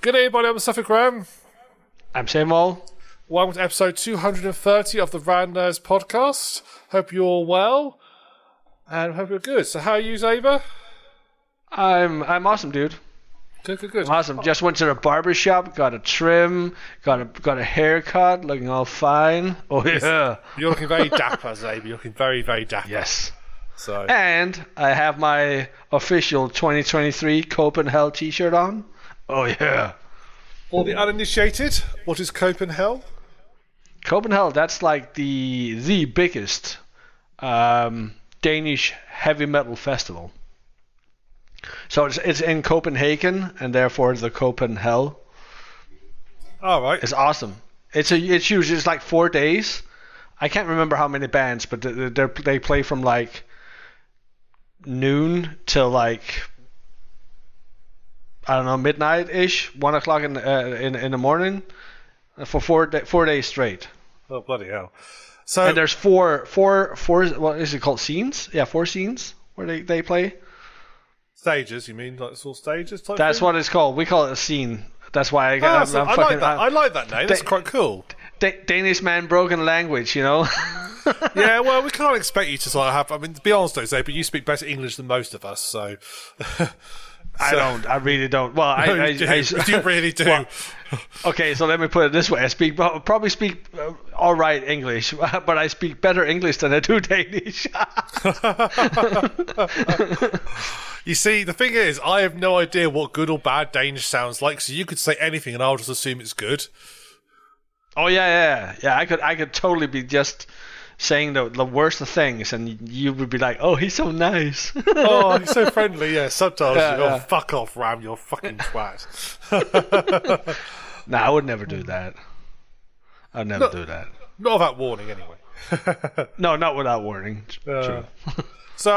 Good day, everybody. I'm Suffolk Graham. I'm Samuel. Welcome to episode 230 of the Rand Nerds podcast. Hope you're all well, and hope you're good. So, how are you, Zaber? I'm awesome, dude. Good. I'm awesome. Just went to the barber shop, got a trim, got a haircut, looking all fine. Oh yeah. You're looking very dapper, Zaber. You're looking very, very dapper. Yes. So. And I have my official 2023 Copenhagen t-shirt on. Oh yeah. For the uninitiated, what is Copenhagen? Copenhagen, that's like the biggest Danish heavy metal festival. So it's in Copenhagen, and therefore the Copenhagen. All right. It's awesome. It's huge. It's like 4 days. I can't remember how many bands, but they play from like noon till like, I don't know, midnight-ish, 1 o'clock in the morning, for 4 days straight. Oh, bloody hell. So, and there's four, what is it called, scenes? Yeah, 4 scenes where they play. Stages, you mean? Like sort of stages type That's thing? what it's called. We call it a scene. That's why I like that. I like that name. That's quite cool. Danish man, broken language, you know? Yeah, well, we can't expect you to sort of have... I mean, to be honest, though, Zaber, you speak better English than most of us, so... I don't. I really don't. Well, you really do. Well, okay, so let me put it this way: I probably speak all right English, but I speak better English than I do Danish. You see, the thing is, I have no idea what good or bad Danish sounds like, so you could say anything, and I'll just assume it's good. Oh yeah. I could totally be just saying the worst of things, and you would be like, "Oh, he's so nice." Oh, he's so friendly. Yeah, sometimes. Yeah, Oh, yeah. fuck off, Ram. You're fucking twat. Nah, I would never do that. I'd never do that. Not without warning, anyway. No, not without warning. True. So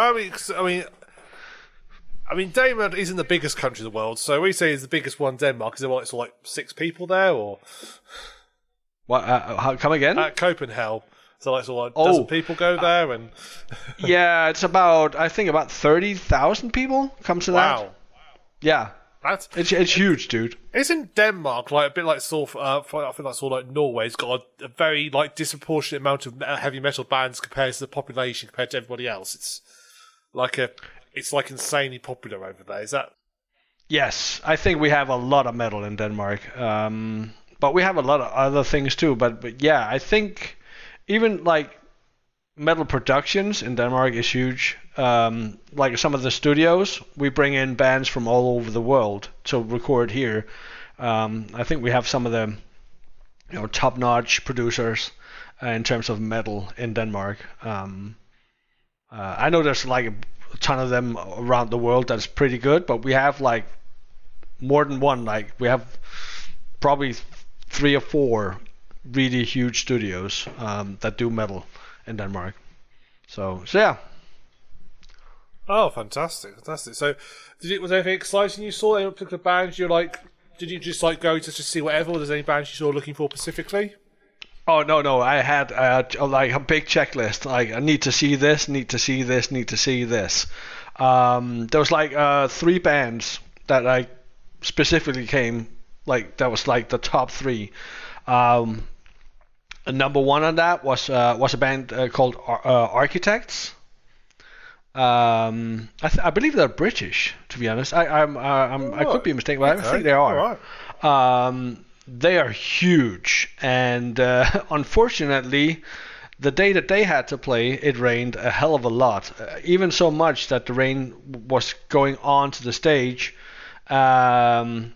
I mean, Denmark isn't the biggest country in the world. So we say it's the biggest one. Denmark is there like 6 people there, or What? Come again? at Copenhagen? So like dozen people go there, and Yeah, it's about 30,000 people comes to that. wow, Yeah, that's it's huge, dude. isn't Denmark like a bit like sort of I think that's sort of like Norway's got a very like disproportionate amount of heavy metal bands compared to the population compared to everybody else. It's like insanely popular over there. Is that? Yes, I think we have a lot of metal in Denmark, but we have a lot of other things too. But yeah, I think even like metal productions in Denmark is huge. Like some of the studios, we bring in bands from all over the world to record here. I think we have some of the top-notch producers in terms of metal in Denmark. I know there's like a ton of them around the world that's pretty good, but we have like more than one. Like we have probably 3 or 4 really huge studios that do metal in Denmark. So yeah. Oh, fantastic! So, was there anything exciting you saw? Any particular bands you're like? Did you just like go to just see whatever? Or there's any bands you saw looking for specifically? Oh no! I had like a big checklist. Like I need to see this, need to see this, need to see this. There was like 3 bands that I specifically came like that was like the top 3. Number 1 on that was a band called Architects. I believe they're British, to be honest. I could be mistaken, but I think they are. Right. They are huge, and unfortunately, the day that they had to play, it rained a hell of a lot. Even so much that the rain was going on to the stage, and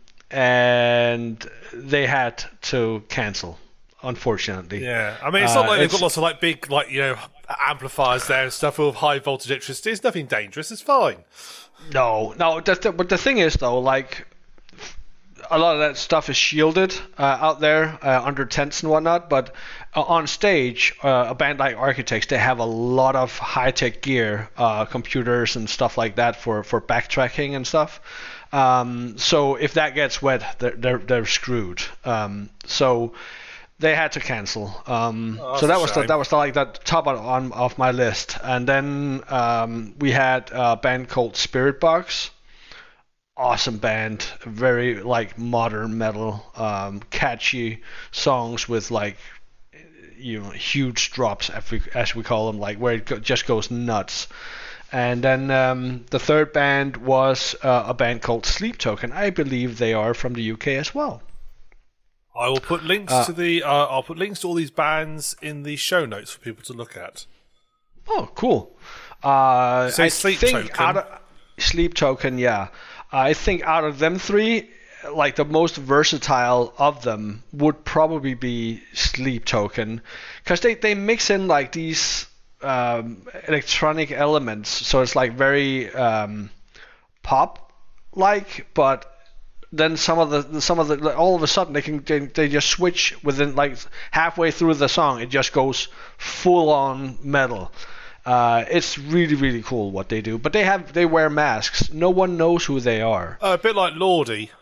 they had to cancel. Unfortunately. Yeah, I mean, it's not like they've got lots of like big amplifiers there and stuff with high voltage electricity. It's nothing dangerous. It's fine. No. But the thing is, though, like a lot of that stuff is shielded out there under tents and whatnot. But on stage, a band like Architects, they have a lot of high-tech gear, computers and stuff like that for backtracking and stuff. So if that gets wet, they're screwed. So they had to cancel. So that was like the top of my list. And then we had a band called Spirit Box. awesome band, very like modern metal, catchy songs with like huge drops as we call them, like where it just goes nuts. And then the third band was a band called Sleep Token. I believe they are from the UK as well. I will put links to I'll put links to all these bands in the show notes for people to look at. Oh, cool. I Sleep think Token. Sleep Token, yeah. I think out of them three, like the most versatile of them would probably be Sleep Token, because they mix in like these electronic elements, so it's like very pop like, but then some of the all of a sudden they just switch within like halfway through the song, it just goes full on metal. It's really, really cool what they do, but they wear masks. No one knows who they are. A bit like Lordi.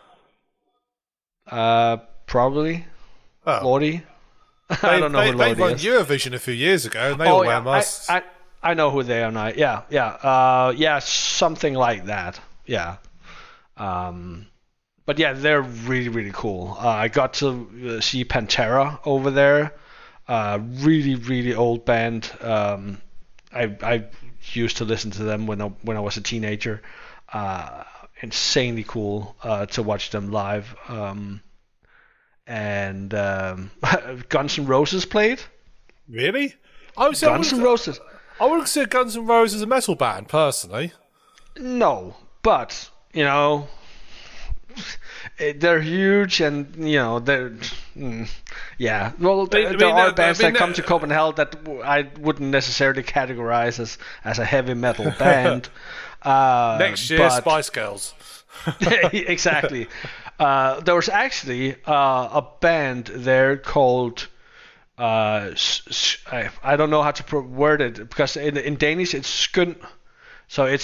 Probably. Oh. Lordi. I don't know who They Lordi won is. Eurovision a few years ago, and they all wear masks. I know who they are now. Yeah, something like that. Yeah. But yeah, they're really, really cool. I got to see Pantera over there. Really, really old band. I used to listen to them when I was a teenager. Insanely cool to watch them live. And Guns N' Roses played. Really? Guns N' Roses. I wouldn't consider Guns N' Roses as a metal band, personally. No, but they're huge, and they're yeah. Well, there are bands that come to Copenhagen that I wouldn't necessarily categorize as a heavy metal band. Next year, Spice Girls. Exactly. There was actually a band there called I don't know how to word it, because in Danish it's Skyn. So it's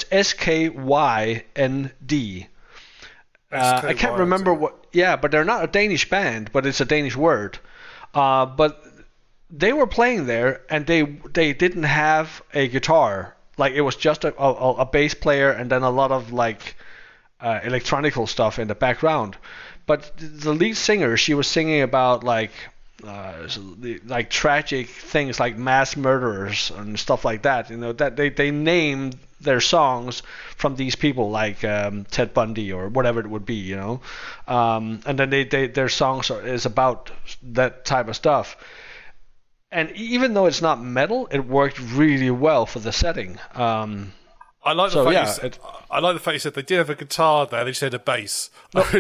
SKYND. I can't remember what. Yeah, but they're not a Danish band, but it's a Danish word. But they were playing there, and they didn't have a guitar. Like, it was just a bass player, and then a lot of like electronical stuff in the background. But the lead singer, she was singing about like tragic things like mass murderers and stuff like that. That they named their songs from these people, like Ted Bundy or whatever it would be, and then their songs is about that type of stuff. And even though it's not metal, it worked really well for the setting. I like the fact you said they did have a guitar there. They just had a bass. They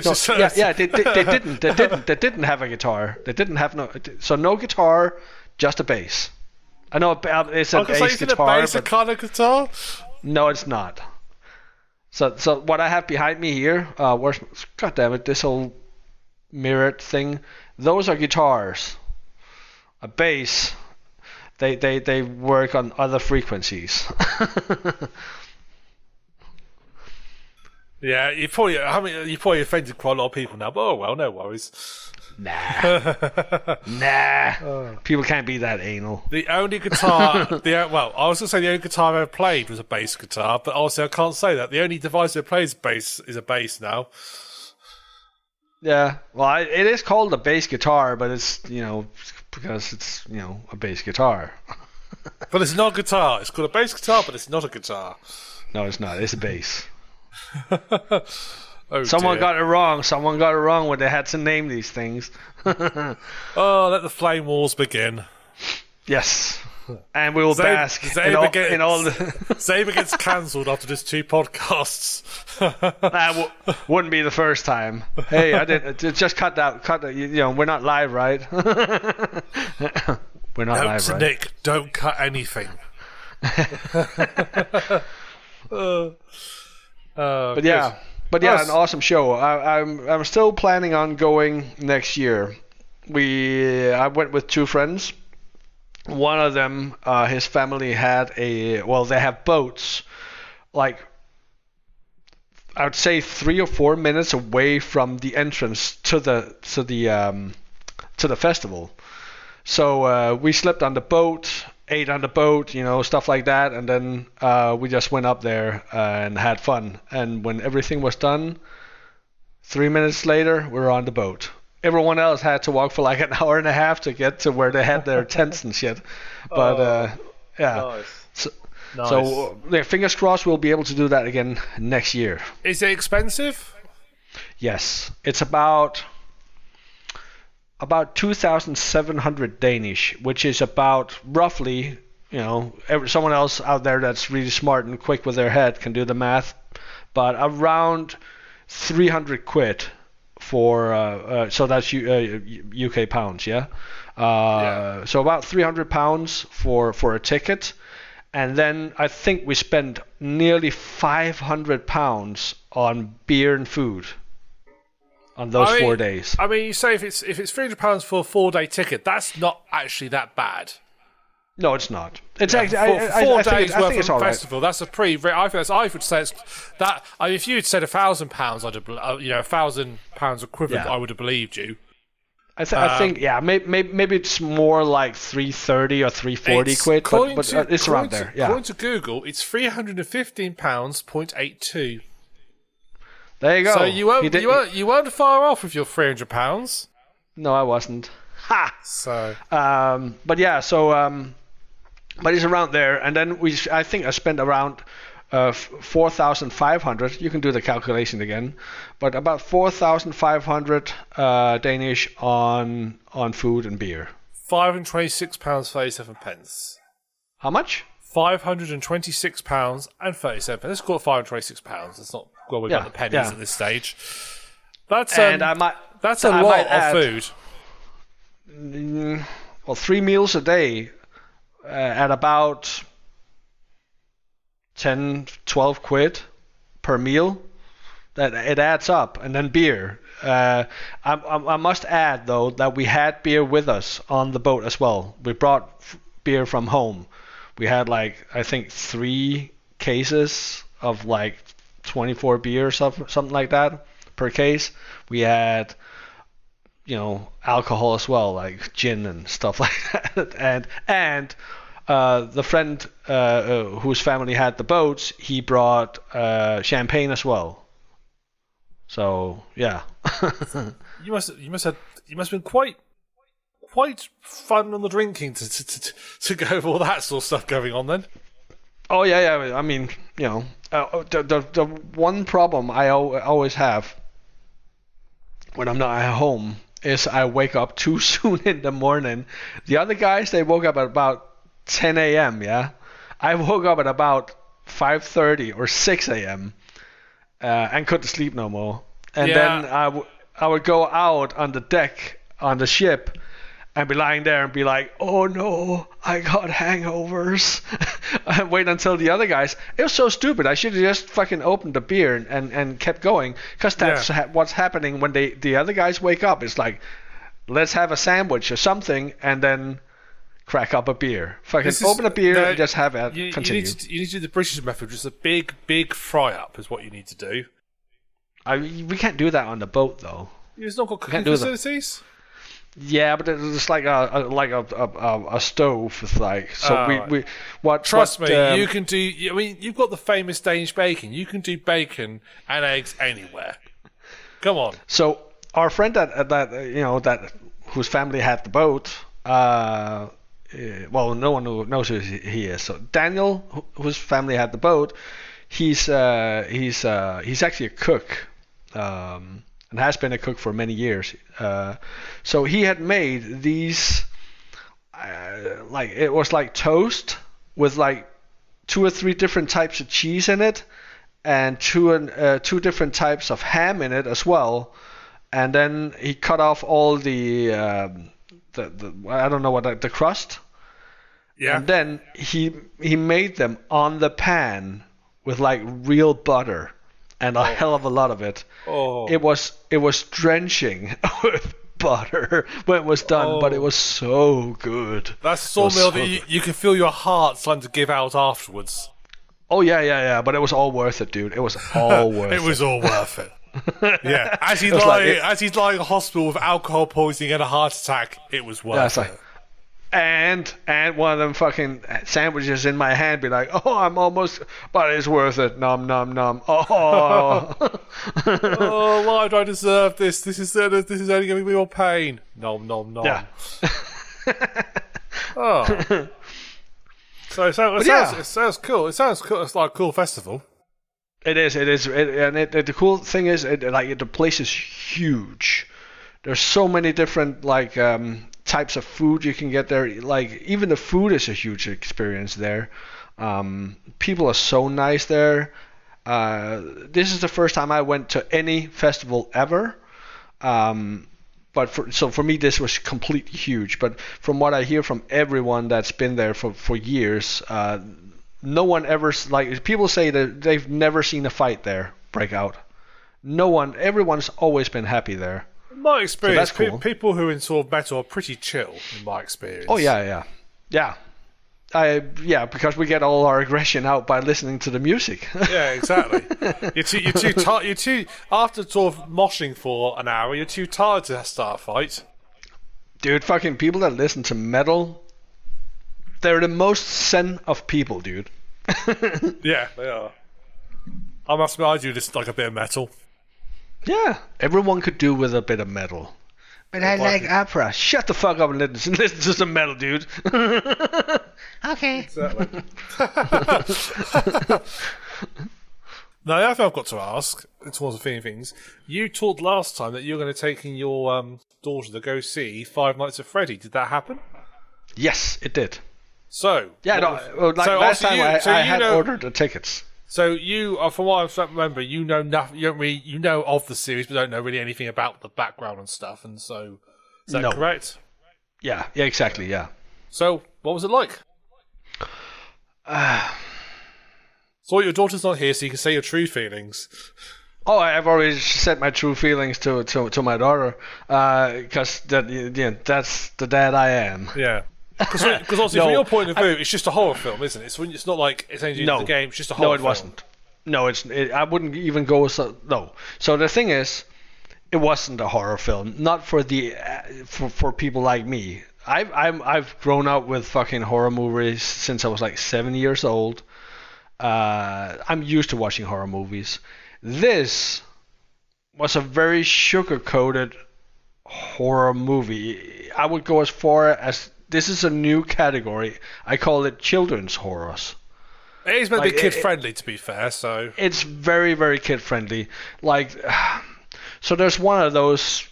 didn't have a guitar. They didn't have no guitar, just a bass. I know it's a bass guitar. A bass a kind of guitar? No, it's not. So what I have behind me here, God damn it, this whole mirrored thing. Those are guitars. A bass. They work on other frequencies. Yeah, you probably offended quite a lot of people now, but oh well, no worries. Nah. People can't be that anal. The only guitar, I was going to say the only guitar I ever played was a bass guitar, but obviously I can't say that. The only device I play is a bass now. Yeah, well, it is called a bass guitar, but it's, because it's, a bass guitar. But it's not a guitar. It's called a bass guitar, but it's not a guitar. No, it's not. It's a bass. Someone got it wrong. Someone got it wrong when they had to name these things. Oh, let the flame wars begin. Yes. And we will bask in all the... Zaber gets cancelled after just 2 podcasts. That wouldn't be the first time. Hey, I did just cut that. We're not live, right? We're not live, right? Nick, don't cut anything. But yeah, an awesome show. I'm still planning on going next year. I went with 2 friends. One of them, his family had they have boats, like I would say 3 or 4 minutes away from the entrance to the festival. So we slept on the boat, ate on the boat, stuff like that, and then we just went up there and had fun. And when everything was done, 3 minutes later, we're on the boat. Everyone else had to walk for like an hour and a half to get to where they had their tents and shit. But yeah. Nice. So fingers crossed we'll be able to do that again next year. Is it expensive? Yes, it's about 2,700 Danish, which is about roughly, someone else out there that's really smart and quick with their head can do the math, but around 300 quid for so that's UK pounds, yeah. So about 300 pounds for a ticket. And then I think we spent nearly 500 pounds on beer and food on those 4 days. I mean, you say if it's £300 for a 4-day ticket, that's not actually that bad. No, it's not. It's actually I think it's all right. Festival. That's a pretty. I would say it's that. I mean, if you had said £1,000, I'd have, £1,000 equivalent, Yeah. I would have believed you. I think maybe it's more like 330 or 340 quid, but it's around there. Yeah. According to Google, it's £315.82. There you go. So you weren't far off with your £300. No, I wasn't. Ha. So. But yeah, but it's around there, and then I think I spent around 4,500. You can do the calculation again, but about 4,500 Danish on food and beer. £526.37. How much? £526.37. Let's call it £526. It's not well, we've got the pennies at this stage. That's that's a lot of food. Well, 3 meals a day at about 10, 12 quid per meal. That it adds up, and then beer. I must add though that we had beer with us on the boat as well. We brought beer from home. We had I think 3 cases of 24 beer or something like that per case. We had alcohol as well, like gin and stuff like that, and the friend whose family had the boats, he brought champagne as well. So yeah. you must have been quite fun on the drinking to go over all that sort of stuff going on then. Oh yeah. I mean, the one problem I always have when I'm not at home is I wake up too soon in the morning. The other guys, they woke up at about 10 a.m. Yeah, I woke up at about 5:30 or 6 a.m. And couldn't sleep no more. And then I would go out on the deck on the ship and be lying there and be like, oh no, I got hangovers. And wait until the other guys. It was so stupid. I should have just fucking opened the beer and kept going. Because that's what's happening when the other guys wake up. It's like, let's have a sandwich or something and then crack up a beer. Fucking open a beer and just have it. Continue. You need to do the British method. Just a big fry up is what you need to do. We can't do that on the boat though. It's not got cooking facilities. Yeah, but it's like a stove with Trust me, you can do. I mean, you've got the famous Danish bacon. You can do bacon and eggs anywhere. Come on. So our friend that whose family had the boat. Well, no one knows who he is. So Daniel, whose family had the boat, he's actually a cook. And has been a cook for many years. So he had made these, it was like toast with 2 or 3 different types of cheese in it, and 2 different types of ham in it as well. And then he cut off all the I don't know what the crust. Yeah. And then he made them on the pan with real butter. And a hell of a lot of it. Oh. It was drenching with butter when it was done, but it was so good. That's a sawmill that you can feel your heart starting to give out afterwards. Oh yeah. But it was all worth it, dude. It was all worth it. It was all worth it. Yeah. As he's lying in hospital with alcohol poisoning and a heart attack, it was worth it. and one of them fucking sandwiches in my hand be like, oh, I'm almost, but it's worth it. Nom nom nom. Oh. Oh, why do I deserve this? This is only giving me more pain. Nom nom nom. Yeah. Oh. So it sounds cool. It sounds cool. It's like a cool festival. It is. The cool thing is, the place is huge. There's so many different types of food you can get there. Like even the food is a huge experience there. People are so nice there. This is the first time I went to any festival ever. But for me this was completely huge. But from what I hear from everyone that's been there for years, no one ever, like, people say that they've never seen a fight there break out. Everyone's always been happy there. In my experience, so that's cool. People who in sort of metal are pretty chill. In my experience. Oh yeah. Because we get all our aggression out by listening to the music. Yeah, exactly. You're too tired. You're too, after sort of moshing for an hour. You're too tired to start a fight. Dude, fucking people that listen to metal, they're the most zen of people, dude. Yeah, they are. I must admit, I do just like a bit of metal. Yeah, everyone could do with a bit of metal. But I like opera. Shut the fuck up and listen to some metal, dude. Okay. Exactly. Now, the other thing I've got to ask, towards the theme things, you talked last time that you were going to take in your daughter to go see Five Nights at Freddy. Did that happen? Yes, it did. So, yeah, last time I had ordered the tickets. So you, from what I remember, you know nothing. You don't really, you know of the series, but don't know really anything about the background and stuff. And so, is that correct? Yeah, exactly. Yeah. So, what was it like? So your daughter's not here, so you can say your true feelings. Oh, I've already said my true feelings to my daughter, because that's the dad I am. Yeah. Because also, from your point of view, it's just a horror film, isn't it? It's not like it's anything to do with the game. It's just a horror film. No, it wasn't. No, I wouldn't even go so. No. So the thing is, it wasn't a horror film. Not for for people like me. I've grown up with fucking horror movies since I was like 7 years old. I'm used to watching horror movies. This was a very sugar-coated horror movie. I would go as far as, this is a new category. I call it children's horrors. It is meant to be kid-friendly, to be fair, so... It's very, very kid-friendly. So there's one of those...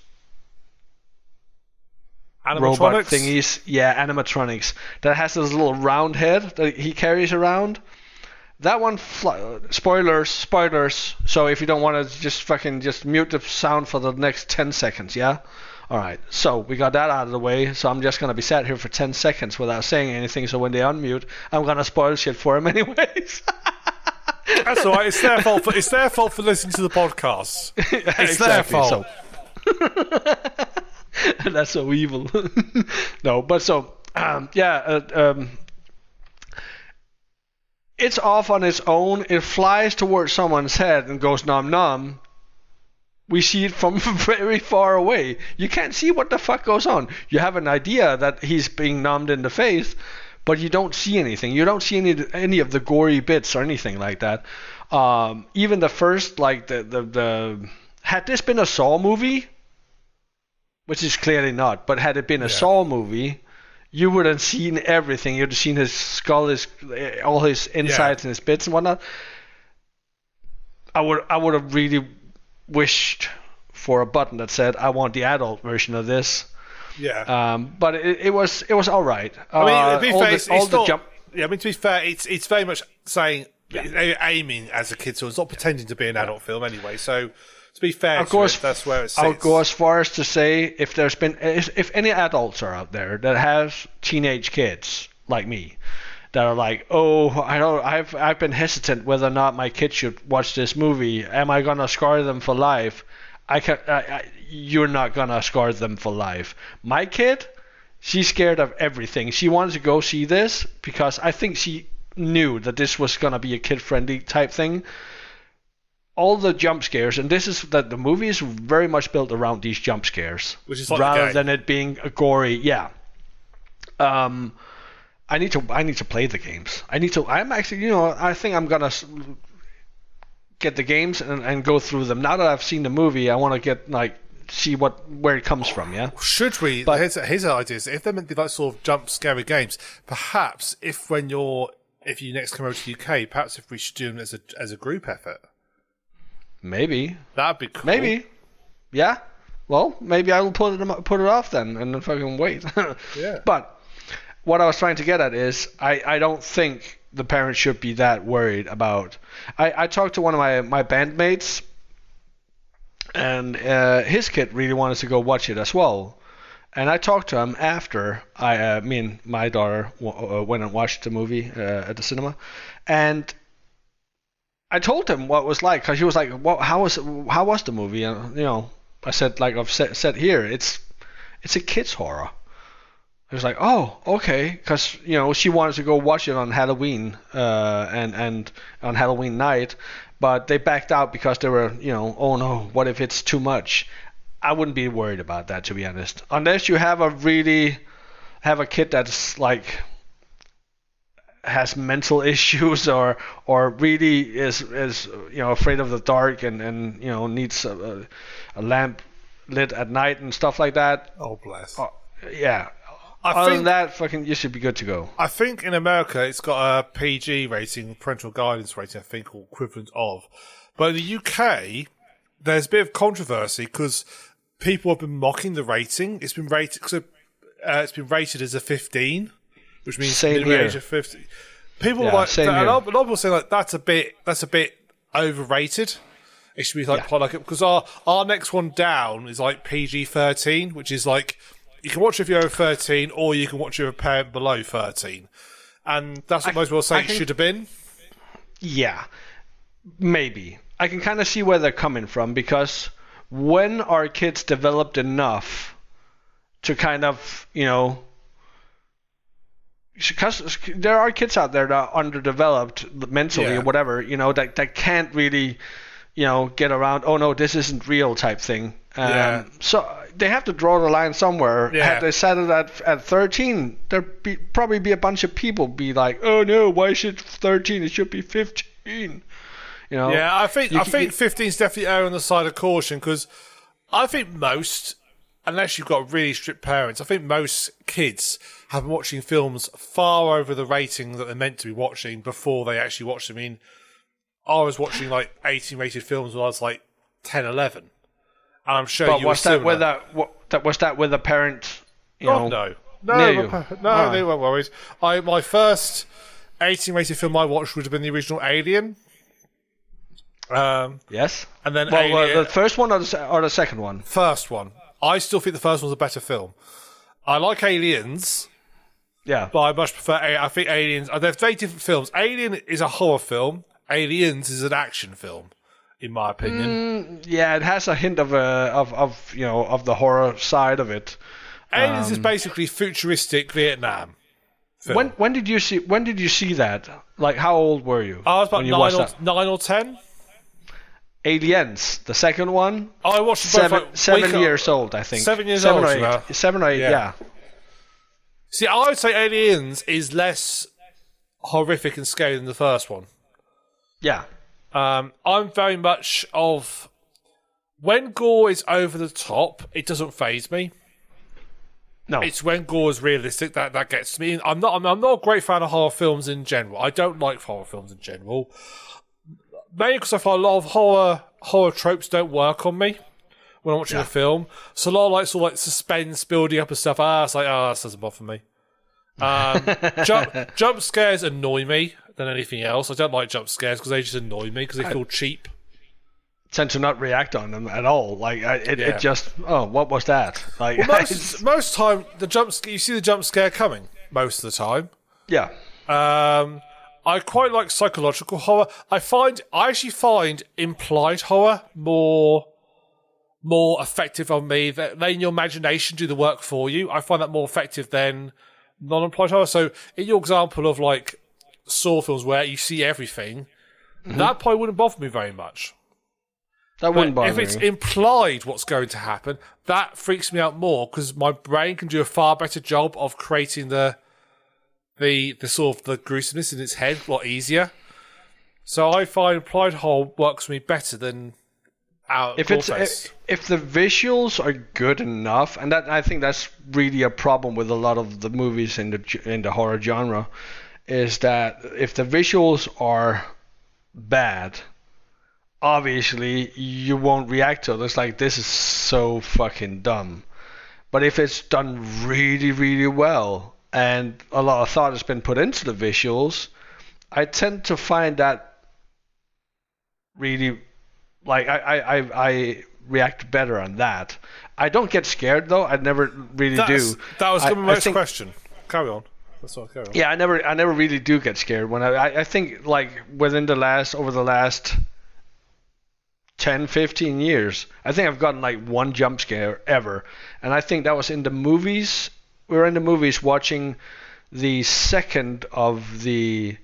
robot thingies. Yeah, animatronics. That has this little round head that he carries around. That one... Spoilers. So if you don't want to just mute the sound for the next 10 seconds, yeah? Alright, so we got that out of the way, so I'm just going to be sat here for 10 seconds without saying anything, so when they unmute, I'm going to spoil shit for them anyways. That's alright, it's their fault for listening to the podcast. It's their fault. That's so evil. No, but so, it's off on its own, it flies towards someone's head and goes nom nom. We see it from very far away. You can't see what the fuck goes on. You have an idea that he's being numbed in the face, but you don't see anything. You don't see any of the gory bits or anything like that. Even the first, like the had this been a Saw movie, which is clearly not, but had it been a Saw movie, you would have seen everything. You'd have seen his skull, all his insides and his bits and whatnot. I would have really wished for a button that said, I want the adult version of this. Yeah. But it was all right. I mean, to be fair, it's very much saying, aiming as a kid, so it's not pretending to be an adult film anyway. So, to be fair, of course, that's where it sits. I'll go as far as to say, if any adults are out there that have teenage kids like me, that are like, I've been hesitant whether or not my kid should watch this movie. Am I gonna scar them for life? You're not gonna scar them for life. My kid, she's scared of everything. She wanted to go see this because I think she knew that this was gonna be a kid-friendly type thing. All the jump scares, and this is that the movie is very much built around these jump scares, which is like rather than it being a gory. Yeah. I need to play the games. I'm actually, I think I'm gonna get the games and go through them. Now that I've seen the movie, I want to get see where it comes from. Yeah. Should we? But here's an idea. If they're meant to be like sort of jump scary games, perhaps if you next come over to the UK, perhaps if we should do them as a group effort. Maybe that'd be cool. Maybe, yeah. Well, maybe I will put it off then and then fucking wait. Yeah. But what I was trying to get at is I don't think the parents should be that worried about. I talked to one of my bandmates, and his kid really wanted to go watch it as well. And I talked to him after me and my daughter went and watched the movie at the cinema, and I told him what it was like, because he was like, "Well, how was the movie?" And I said, like I've said here, it's a kids horror. I was like, "Oh, okay," because she wanted to go watch it on Halloween and on Halloween night, but they backed out because they were, oh no, what if it's too much? I wouldn't be worried about that, to be honest, unless you have a kid that's like has mental issues or really is afraid of the dark and needs a lamp lit at night and stuff like that. Oh bless. Yeah. Other than that, you should be good to go. I think in America it's got a PG rating, parental guidance rating, I think, or equivalent of. But in the UK, there's a bit of controversy because people have been mocking the rating. It's been rated as a 15, which means the age of 50. People a lot of people say like that's a bit overrated. It should be because our next one down is like PG-13, which is like you can watch it if you're over 13, or you can watch it with a parent below 13, and that's what most people say it should have been. Yeah, maybe I can kind of see where they're coming from, because when our kids developed enough to kind of because there are kids out there that are underdeveloped mentally or whatever, that can't really, get around, oh no, this isn't real type thing. So they have to draw the line somewhere. Had they set it at 13, there'd probably be a bunch of people be like, oh no, why should 13? It should be 15. Yeah, I think 15 is definitely err on the side of caution, because I think most, unless you've got really strict parents, I think most kids have been watching films far over the rating that they're meant to be watching before they actually watch them. I mean, I was watching like 18 rated films when I was like 10, 11. And I'm sure you were similar. Was that with a parent, No, they weren't worried. My first 18 rated film I watched would have been the original Alien. Yes. And then the first one or the second one? First one. I still think the first one's a better film. I like Aliens. Yeah. But I much prefer... I think Aliens... They're very different films. Alien is a horror film. Aliens is an action film, in my opinion. Yeah, it has a hint of the horror side of it. Aliens is basically futuristic Vietnam film. When did you see that? Like, how old were you? I was about 9 or 10. Aliens, the second one. I watched both, 7 years old, I think. 7 years old. 7 or 8, yeah. See, I would say Aliens is less horrific and scary than the first one. Yeah. I'm very much of... When gore is over the top, it doesn't faze me. No. It's when gore is realistic that gets me. I'm not a great fan of horror films in general. I don't like horror films in general. Mainly because I find a lot of horror tropes don't work on me when I'm watching a film. So a lot of sort of suspense building up and stuff. It's like, that doesn't bother me. Jump scares annoy me than anything else. I don't like jump scares because they just annoy me because they feel cheap. Tend to not react on them at all. It just, what was that? Like, well, most time you see the jump scare coming most of the time. Yeah. I quite like psychological horror. I actually find implied horror more effective on me. Letting your imagination do the work for you. I find that more effective than non-implied horror. So, in your example of like Saw films where you see everything, that probably wouldn't bother me very much. That wouldn't bother if it's me. implied what's going to happen, that freaks me out more because my brain can do a far better job of creating the sort of the gruesomeness in its head a lot easier. So I find implied horror works for me better than out if the visuals are good enough, and that I think that's really a problem with a lot of the movies in the horror genre, is that if the visuals are bad, obviously you won't react to it. It's like, this is so fucking dumb. But if it's done really, really well and a lot of thought has been put into the visuals, I tend to find that really, like, I react better on that. I don't get scared though. I never really do. That was going to be my next question. Carry on. That's all. Carry on. Yeah, I never really do get scared when I think, like, over the last 10, 15 years, I think I've gotten like one jump scare ever, and I think that was in the movies. We were in the movies watching the second of the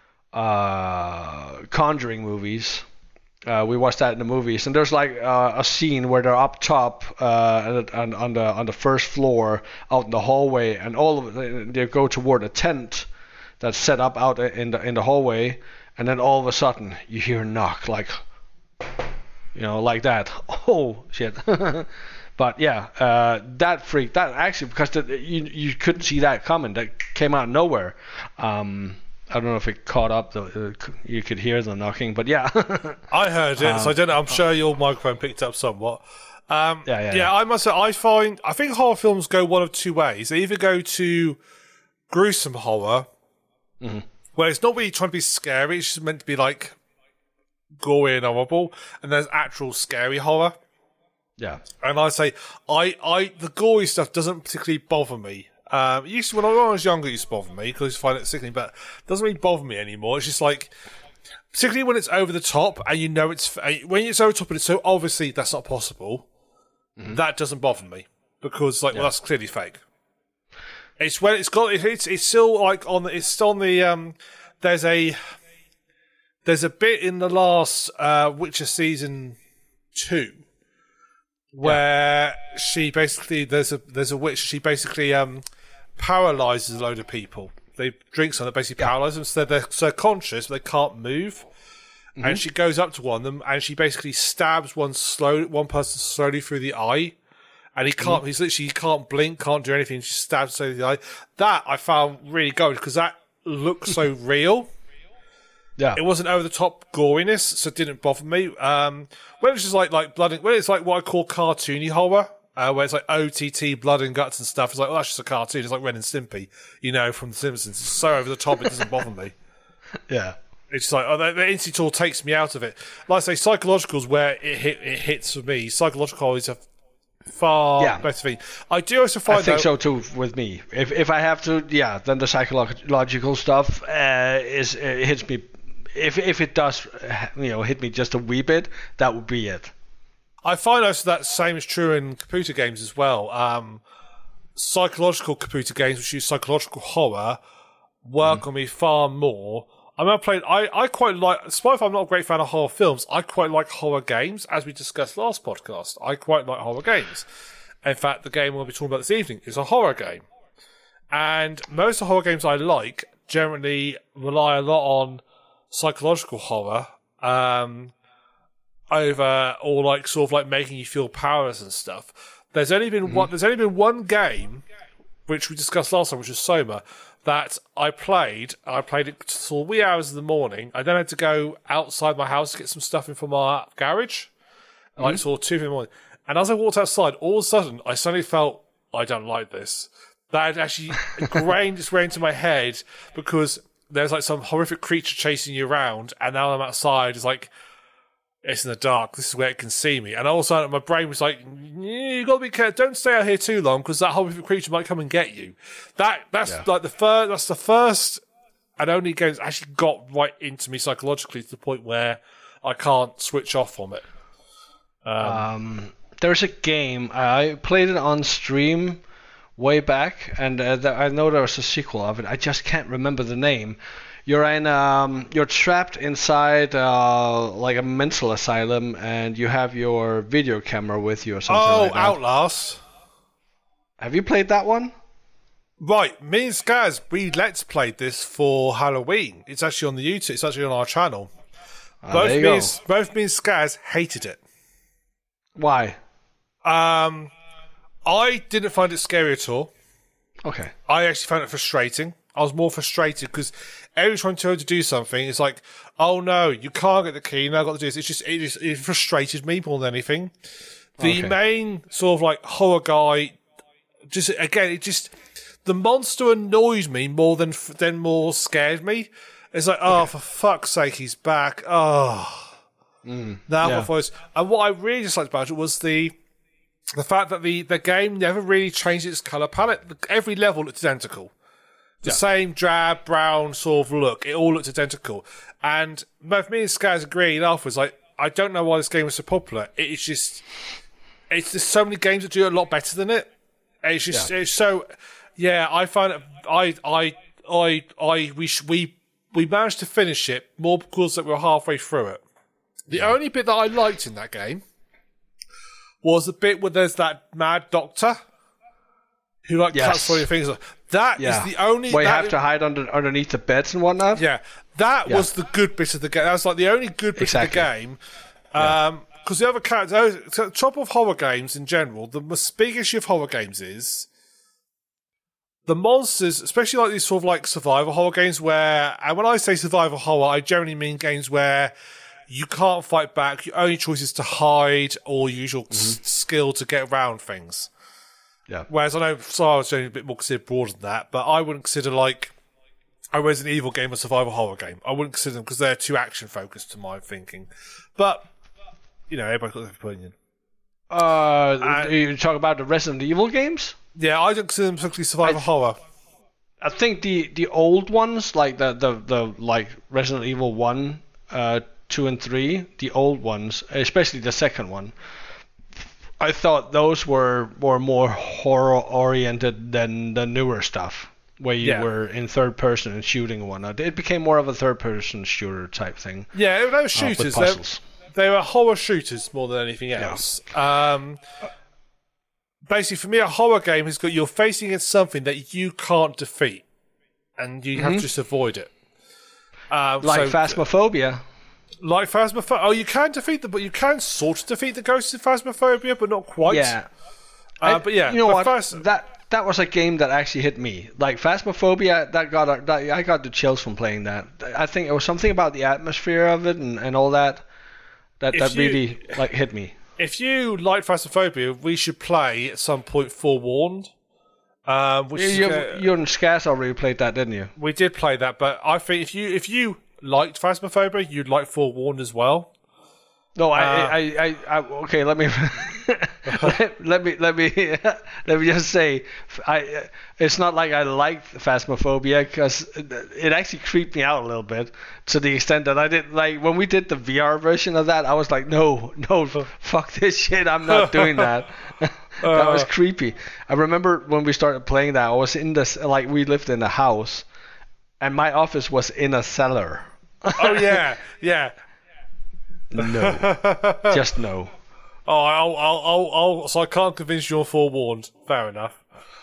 Conjuring movies. We watched that in the movies, and there's like a scene where they're up top and on the first floor out in the hallway, and all of they go toward a tent that's set up out in the hallway, and then all of a sudden you hear a knock, like, like that. Oh shit! But yeah, that freaked. That actually, because you couldn't see that coming. That came out of nowhere. I don't know if it caught up. You could hear the knocking, but yeah. I heard it, so I don't know. I'm sure your microphone picked up somewhat. Yeah. I must say, I think horror films go one of two ways. They either go to gruesome horror, where it's not really trying to be scary. It's just meant to be like gory and horrible, and there's actual scary horror. Yeah. And I say, the gory stuff doesn't particularly bother me. It used to, when I was younger, it used to bother me because I used to find it sickening, but it doesn't really bother me anymore. It's just like, particularly when it's over the top and when it's over the top and it's so obviously that's not possible, that doesn't bother me because well, that's clearly fake. It's when it's still like it's still on the there's a bit in the last Witcher season 2 where she basically there's a witch, she basically paralyzes a load of people. They drink something that basically paralyzes them, so they're conscious but they can't move. And she goes up to one of them and she basically stabs one person slowly through the eye, and he can't blink, can't do anything. She stabs through the eye. That I found really good because that looks so real. Yeah, it wasn't over the top goriness, so it didn't bother me. When it's just like blood, when it's like what I call cartoony horror, where it's like OTT blood and guts and stuff, it's like, well, that's just a cartoon. It's like Ren and Stimpy, from The Simpsons. It's so over the top, it doesn't bother me. Yeah, it's like the Institute takes me out of it. Like I say, psychological is where it hits for me. Psychological is a far better thing. I do also find I think so too with me. If I have to, then the psychological stuff it hits me. If it does, hit me just a wee bit, that would be it. I find also that same is true in computer games as well. Psychological computer games, which use psychological horror, work on me far more. I quite like, despite if I'm not a great fan of horror films, I quite like horror games, as we discussed last podcast. I quite like horror games. In fact, the game we'll be talking about this evening is a horror game. And most of the horror games I like generally rely a lot on psychological horror over, or like sort of like making you feel powerless and stuff. There's only been one game which we discussed last time, which was Soma, that I played it till wee hours in the morning. I then had to go outside my house to get some stuff in from my garage, like sort of 2 in the morning. And as I walked outside, all of a sudden I suddenly felt, I don't like this. That had actually ingrained its way into my head because there's like some horrific creature chasing you around, and now I'm outside. It's like, it's in the dark. This is where it can see me. And all of a sudden, my brain was like, you got to be careful. Don't stay out here too long because that horrific creature might come and get you. That's like that's the first and only game that's actually got right into me psychologically to the point where I can't switch off from it. There's a game I played it on stream way back, and I know there was a sequel of it. I just can't remember the name. you're trapped inside like a mental asylum, and you have your video camera with you or something like that. Outlast. Have you played that one? Right, me and Skaz, we let's played this for Halloween. It's actually on the YouTube. It's actually on our channel. Both me and Skaz hated it. Why? I didn't find it scary at all. Okay. I actually found it frustrating. I was more frustrated because every time I tried to do something, it's like, oh no, you can't get the key. Now I've got to do this. It frustrated me more than anything. The main sort of like horror guy, the monster annoys me more than more scared me. It's like, oh, for fuck's sake, he's back. Oh. Now, and what I really disliked about it was the fact that the game never really changed its colour palette. Every level looked identical. The same drab, brown sort of look. It all looked identical. And both me and Skaz agreed afterwards, like, I don't know why this game was so popular. There's so many games that do it a lot better than it. It's just, it's so, I find it, we managed to finish it more because that we were halfway through it. The only bit that I liked in that game was the bit where there's that mad doctor who cuts all your fingers off. That is the only... Where you have to hide underneath the beds and whatnot? Yeah. That was the good bit of the game. That was like the only good bit of the game. Because the other characters... The top of horror games in general, the big issue of horror games is the monsters, especially like these sort of like survival horror games where... And when I say survival horror, I generally mean games where you can't fight back. Your only choice is to hide or use your skill to get around things. Yeah. Whereas I know Star Wars is a bit more considered broader than that, but I wouldn't consider like a Resident Evil game a survival horror game. I wouldn't consider them because they're too action focused to my thinking. But everybody's got their opinion. You talk about the Resident Evil games? Yeah, I don't consider them particularly survival horror. I think the old ones, like the like Resident Evil 1, 2 and 3, the old ones, especially the second one, I thought those were more horror oriented than the newer stuff, where you were in third person and shooting and whatnot. It became more of a third person shooter type thing. Yeah, those shooters, they were horror shooters more than anything else. Yeah. Basically, for me, a horror game has got you're facing against something that you can't defeat, and you have to just avoid it. Like Phasmophobia. Like Phasmophobia. Oh, you can defeat them, but you can sort of defeat the ghosts of Phasmophobia, but not quite. Yeah. But yeah. You know what? That was a game that actually hit me. Like Phasmophobia, I got the chills from playing that. I think it was something about the atmosphere of it and all that really like hit me. If you like Phasmophobia, we should play at some point Forewarned. You and Skaz already played that, didn't you? We did play that, but I think if you liked Phasmophobia, you'd like Forewarned as well. No, I okay. Let me let me just say, it's not like I liked Phasmophobia because it actually creeped me out a little bit to the extent that I did like when we did the VR version of that. I was like, no, fuck this shit. I'm not doing that. That was creepy. I remember when we started playing that. I was in this we lived in a house, and my office was in a cellar. Oh yeah. No, just no. Oh, so I can't convince you on Forewarned. Fair enough.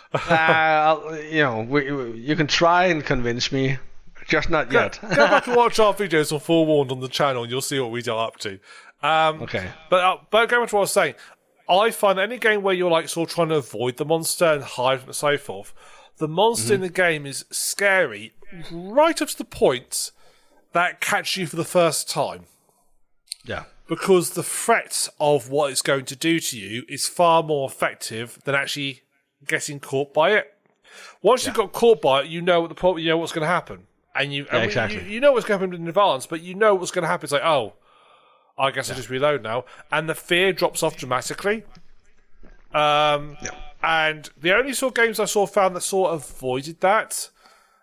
You can try and convince me, just not yet. Go back and watch our videos on Forewarned on the channel, and you'll see what we are up to. Okay. But going back to what I was saying, I find any game where you're like sort of trying to avoid the monster and hide from it and so forth, the monster in the game is scary right up to the point that catches you for the first time. Yeah. Because the threat of what it's going to do to you is far more effective than actually getting caught by it. Once you've got caught by it, you know what's going to happen, and you know what's going to happen in advance. But you know what's going to happen. It's like, oh, I guess I just reload now, and the fear drops off dramatically. And the only sort of games I sort of found that sort of avoided that.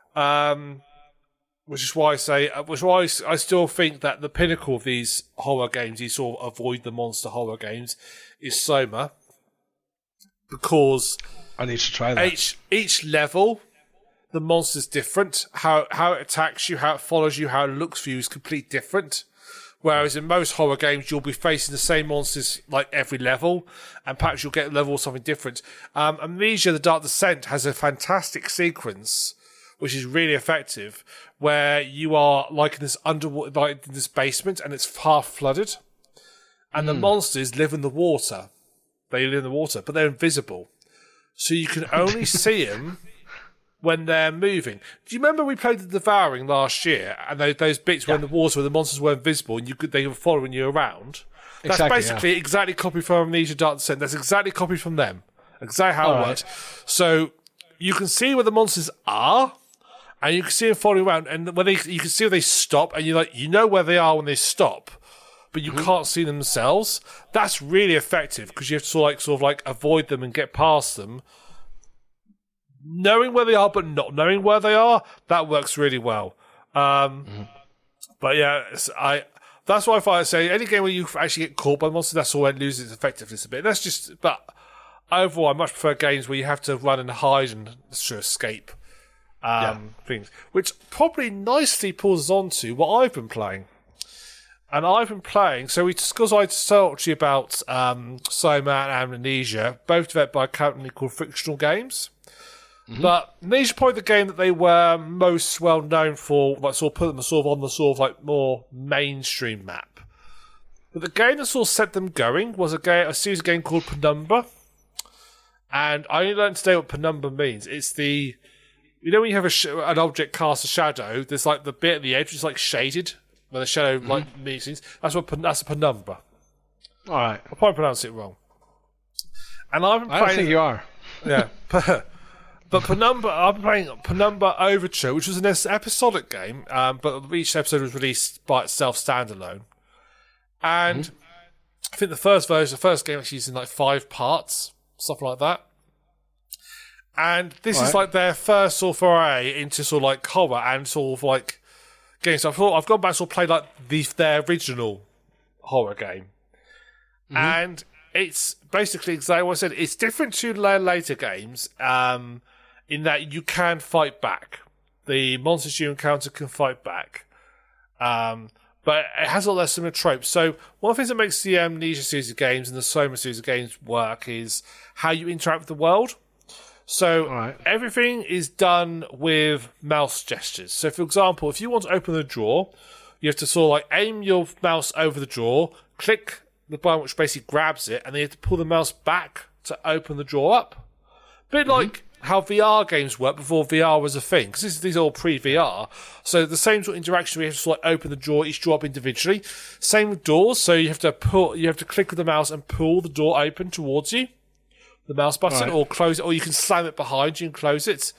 Which is why I still think that the pinnacle of these horror games, these sort of avoid the monster horror games, is Soma. Because I need to try that. Each level the monster's different. How it attacks you, how it follows you, how it looks for you is completely different. Whereas in most horror games, you'll be facing the same monsters like every level, and perhaps you'll get a level or something different. Amnesia: The Dark Descent has a fantastic sequence, which is really effective, where you are like in this underwater, like in this basement, and it's half flooded, and the monsters live in the water. They live in the water, but they're invisible, so you can only see them when they're moving. Do you remember we played the Devouring last year, and those bits were in the water where the monsters were invisible and they were following you around? That's basically exactly copied from Amnesia: Dark Descent. That's exactly copied from them. Exactly how it works. So you can see where the monsters are, and you can see them following around, and when you can see where they stop, and you know where they are when they stop, but you can't see them themselves. That's really effective because you have to sort of like avoid them and get past them. Knowing where they are, but not knowing where they are, that works really well. But yeah, that's why I say any game where you actually get caught by monsters, that's all it loses its effectiveness a bit. But overall, I much prefer games where you have to run and hide and sort of escape things, which probably nicely pulls on to what I've been playing. And I've been playing, because I told you about Soma and Amnesia, both developed by a company called Frictional Games. But Amnesia probably the game that they were most well known for, like sort of put them sort of on the sort of like more mainstream map. But the game that sort of set them going was a series of games called Penumbra. And I only learned today what Penumbra means. It's when you have an object cast a shadow, there's like the bit at the edge which is like shaded, where the shadow like meets things. That's a Penumbra. All right, I'll probably pronounce it wrong. And I've been playing. I don't think you are. Yeah. But Penumbra, I've been playing Penumbra Overture, which was an episodic game, but each episode was released by itself standalone. And I think the first game actually is in like 5 parts, stuff like that. And this is like their first sort of foray into sort of like horror and sort of like games. So I've gone back and sort of played like their original horror game. And it's basically exactly what I said. It's different to their later games, in that you can fight back. The monsters you encounter can fight back. But it has all those similar tropes. So one of the things that makes the Amnesia series of games and the Soma series of games work is how you interact with the world. So everything is done with mouse gestures. So for example, if you want to open a drawer, you have to sort of like aim your mouse over the drawer, click the button which basically grabs it, and then you have to pull the mouse back to open the drawer up. A bit like how VR games work before VR was a thing, because these are all pre-VR. So the same sort of interaction, we have to sort of open the drawer, each drawer up individually. Same with doors, so you have to click with the mouse and pull the door open towards you, the mouse button, or close it, or you can slam it behind you and close it.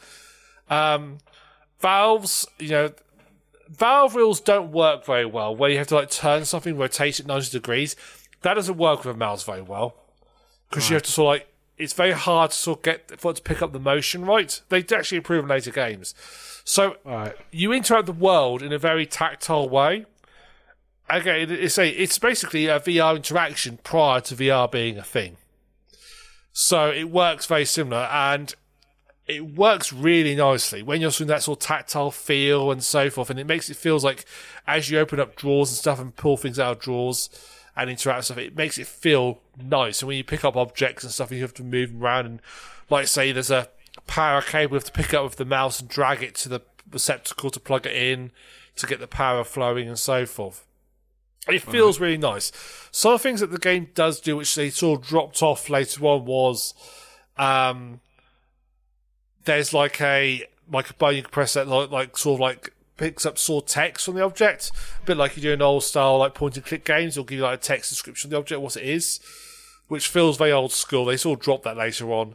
Valves, valve wheels don't work very well, where you have to like turn something, rotate it 90 degrees. That doesn't work with a mouse very well, because you have to sort of like, it's very hard to sort of get for it to pick up the motion right. They actually improve in later games. So you interact with the world in a very tactile way. Okay, it's basically a VR interaction prior to VR being a thing. So it works very similar, and it works really nicely when you're doing that sort of tactile feel and so forth, and it feels like as you open up drawers and stuff and pull things out of drawers and interact with stuff, it makes it feel nice. And when you pick up objects and stuff, you have to move them around, and like say there's a power cable you have to pick up with the mouse and drag it to the receptacle to plug it in to get the power flowing and so forth. It feels really nice. Some of the things that the game does do, which they sort of dropped off later on, was there's like a button you can press that like sort of like picks up sort of text from the object, a bit like you do in old style like point and click games. It'll give you like a text description of the object, what it is, which feels very old school. They sort of dropped that later on,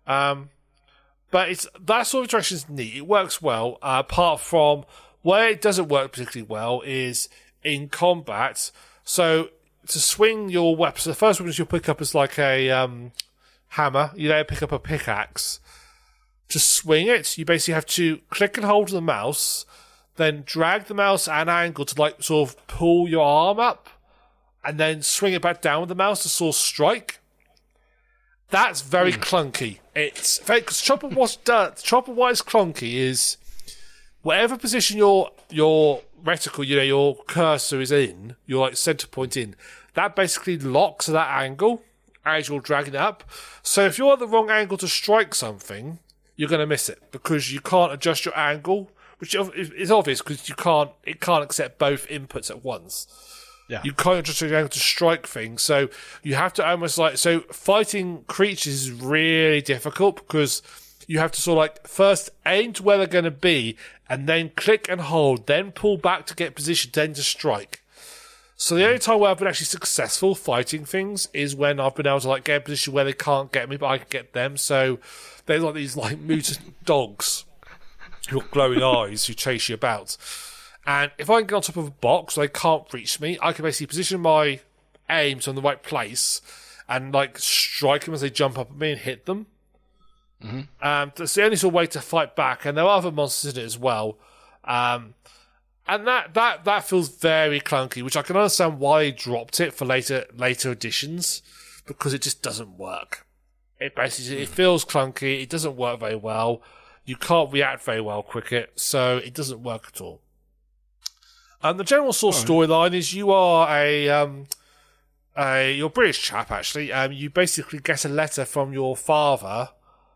but that sort of interaction is neat. It works well. Apart from where it doesn't work particularly well is in combat. So to swing your weapon, so the first weapon you'll pick up is like a hammer. You then pick up a pickaxe. To swing it, you basically have to click and hold the mouse, then drag the mouse at an angle to like sort of pull your arm up, and then swing it back down with the mouse to sort of strike. That's very clunky. It's very because Chopper what is clunky is whatever position your reticle, your cursor is in, your like center point in, that basically locks at that angle as you're dragging it up. So if you're at the wrong angle to strike something, you're going to miss it because you can't adjust your angle, which is obvious because it can't accept both inputs at once. Yeah. You can't adjust your angle to strike things, so you have to almost fighting creatures is really difficult because you have to sort of like first aim to where they're going to be and then click and hold, then pull back to get positioned, then to strike. So the only time where I've been actually successful fighting things is when I've been able to like get a position where they can't get me, but I can get them. So there's like these like mutant dogs who have glowing eyes who chase you about. And if I can get on top of a box so they can't reach me, I can basically position my aims on the right place and like strike them as they jump up at me and hit them. That's the only sort of way to fight back, and there are other monsters in it as well. And that feels very clunky, which I can understand why they dropped it for later editions, because it just doesn't work. It feels clunky, it doesn't work very well, you can't react very well quick it, so it doesn't work at all. The general sort of storyline is you are you're a British chap actually. You basically get a letter from your father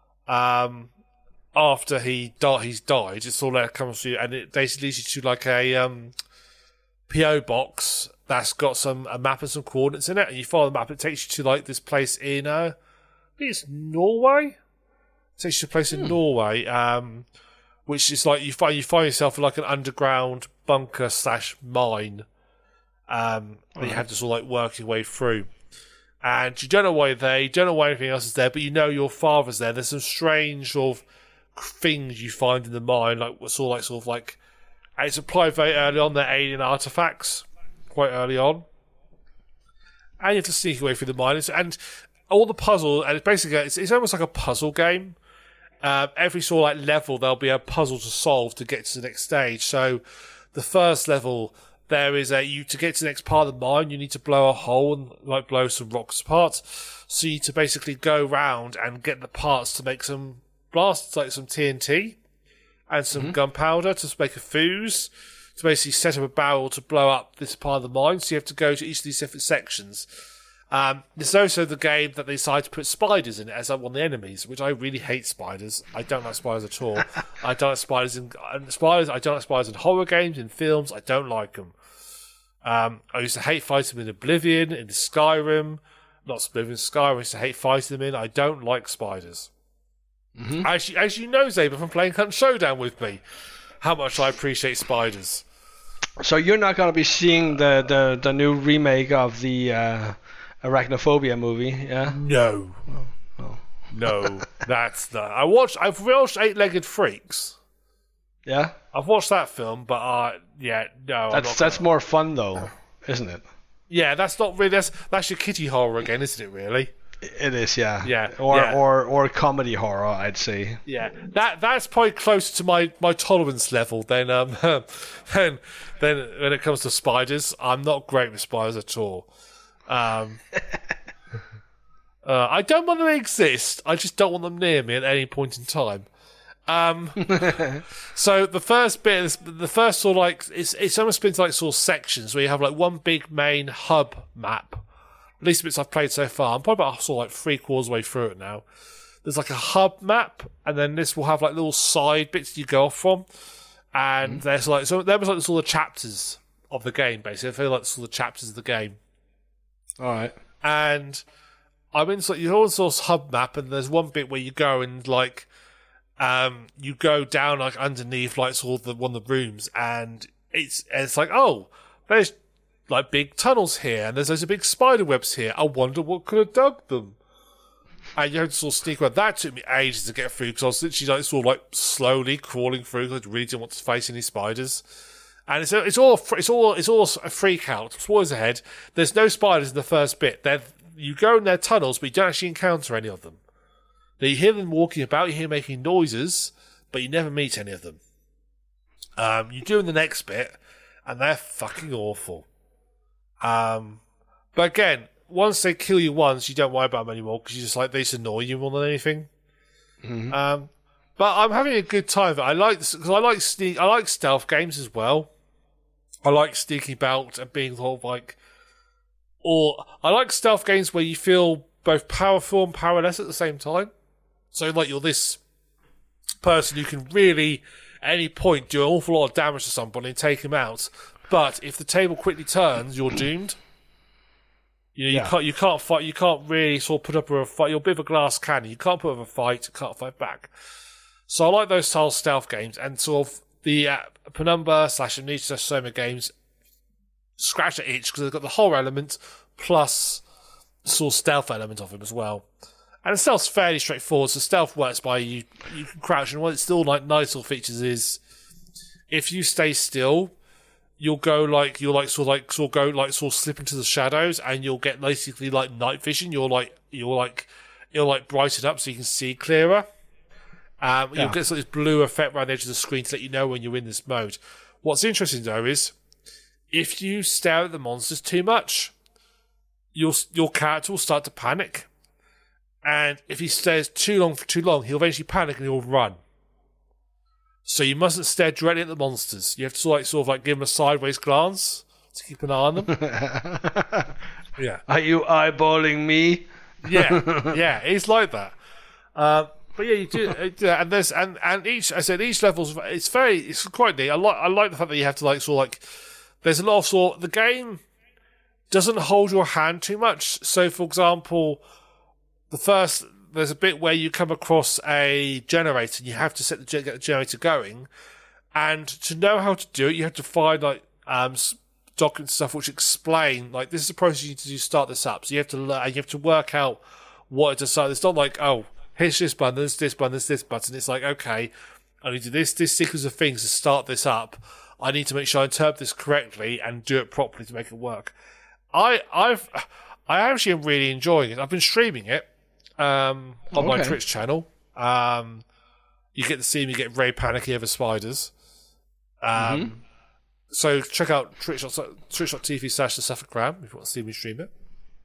after he's died. It's all that comes to you, and it basically leads you to like a PO box that's got a map and some coordinates in it, and you follow the map. It takes you to like this place in I think it's Norway. It takes you to a place in Norway, which is like you find yourself in like an underground bunker / mine that you have to sort of like work your way through. And you don't know why you're there, you don't know why anything else is there, but you know your father's there. There's some strange sort of things you find in the mine, like and it's applied very early on, they're alien artifacts, quite early on. And you have to sneak away through the mine. And all the puzzle, and it's almost like a puzzle game. Every sort of like level, there'll be a puzzle to solve to get to the next stage. So the first level, there is to get to the next part of the mine, you need to blow a hole and like blow some rocks apart. So you need to basically go around and get the parts to make some blasts, like some TNT and some gunpowder to make a fuse, to basically set up a barrel to blow up this part of the mine. So you have to go to each of these different sections. There's also the game that they decided to put spiders in it as one of the enemies, which I really hate spiders. I don't like spiders at all. I don't like spiders I don't like spiders in horror games, in films. I don't like them. I used to hate fighting them in Oblivion, in Skyrim. Not Oblivion, Skyrim. I used to hate fighting them in. I don't like spiders. As you know, Zaber, from playing Hunt Showdown with me, how much I appreciate spiders. So you're not going to be seeing the new remake of the Arachnophobia movie, yeah? No. No, that's not. I've watched 8-Legged Freaks. Yeah? I've watched that film, but no. That's more fun though, isn't it? Yeah, that's not really. That's your kitty horror again, isn't it? Really? It is, yeah. Yeah. Or comedy horror, I'd say. Yeah, that's probably closer to my tolerance level than than when it comes to spiders. I'm not great with spiders at all. I don't want them to exist. I just don't want them near me at any point in time. So the first sort of like it's almost been like sort of sections where you have like one big main hub map. At least the bits I've played so far. I'm probably about sort of like 3/4 way through it now. There's like a hub map, and then this will have like little side bits you go off from, and there's like there was like all the chapters of the game basically. I feel like all the chapters of the game. All right. And I'm in you know, sort of hub map, and there's one bit where you go and like you go down like underneath like sort of one of the rooms, and it's like, oh, there's like big tunnels here, and there's big spider webs here. I wonder what could have dug them. And you have to sort of sneak around. That took me ages to get through because I was literally like sort of like slowly crawling through because I really didn't want to face any spiders. And it's all a freak out. Spoilers ahead. There's no spiders in the first bit. You go in their tunnels, but you don't actually encounter any of them. Now you hear them walking about, you hear them making noises, but you never meet any of them. You do in the next bit, and they're fucking awful. But again, once they kill you once, you don't worry about them anymore because you just like they just annoy you more than anything. Mm-hmm. But I'm having a good time with it. I like this because I like stealth games as well. I like sneaking about and being sort of like, or I like stealth games where you feel both powerful and powerless at the same time. So like you're this person who can really at any point do an awful lot of damage to somebody and take him out. But if the table quickly turns, you're doomed. You can't fight. You can't really sort of put up with a fight. You're a bit of a glass cannon. You can't put up a fight. You can't fight back. So I like those style stealth games, and sort of the Penumbra/Amnesia/Soma games scratch that itch because they've got the horror element plus the sort of stealth element of them as well. And the stealth's fairly straightforward. So stealth works by you can crouch, and what it's still like nice little features is if you stay still, you'll slip into the shadows, and you'll get basically like night vision. It'll brighten up so you can see clearer. You'll get sort of this blue effect around the edge of the screen to let you know when you're in this mode. What's interesting though is if you stare at the monsters too much, your character will start to panic. And if he stares too long, he'll eventually panic and he'll run. So you mustn't stare directly at the monsters. You have to sort of like give them a sideways glance to keep an eye on them. Yeah. Are you eyeballing me? Yeah, it's like that. But yeah, you do, and there's each level's it's quite neat. I like the fact that you have to there's a lot of the game doesn't hold your hand too much. So for example, there's a bit where you come across a generator and you have to get the generator going, and to know how to do it, you have to find documents stuff which explain this is the process you need to do to start this up. So you have to learn, you have to work out what it does. It's not like, oh, here's this button, there's this button, there's this button. It's like, okay, I need to do this sequence of things to start this up. I need to make sure I interpret this correctly and do it properly to make it work. I actually am really enjoying it. I've been streaming it on my Twitch channel. You get to see me get very panicky over spiders. So check out twitch.tv/thesuffolkgram if you want to see me stream it.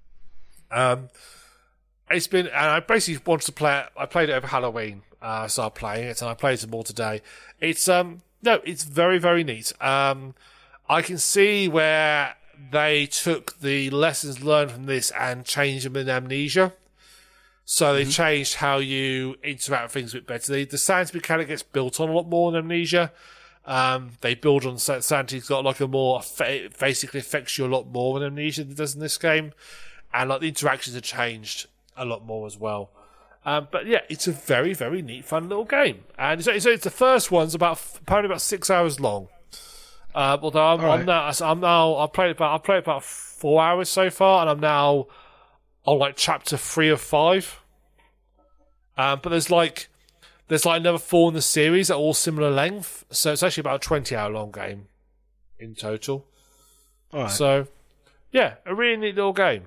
It's been, and I basically wanted to play it. I played it over Halloween, so I'm playing it, and I played some more today. It's it's very, very neat. I can see where they took the lessons learned from this and changed them in Amnesia. So they changed how you interact with things a bit better. The sanity mechanic gets built on a lot more in Amnesia. They build on sanity's got a more basically affects you a lot more in Amnesia than it does in this game, and the interactions have changed a lot more as well. But yeah, it's a very, very neat, fun little game, and it's the first one's apparently about 6 hours long. Although I played about 4 hours so far, and I'm now on chapter 3 of 5. But there's another 4 in the series that are all similar length, so it's actually about a 20-hour long game in total. All right. So yeah, a really neat little game.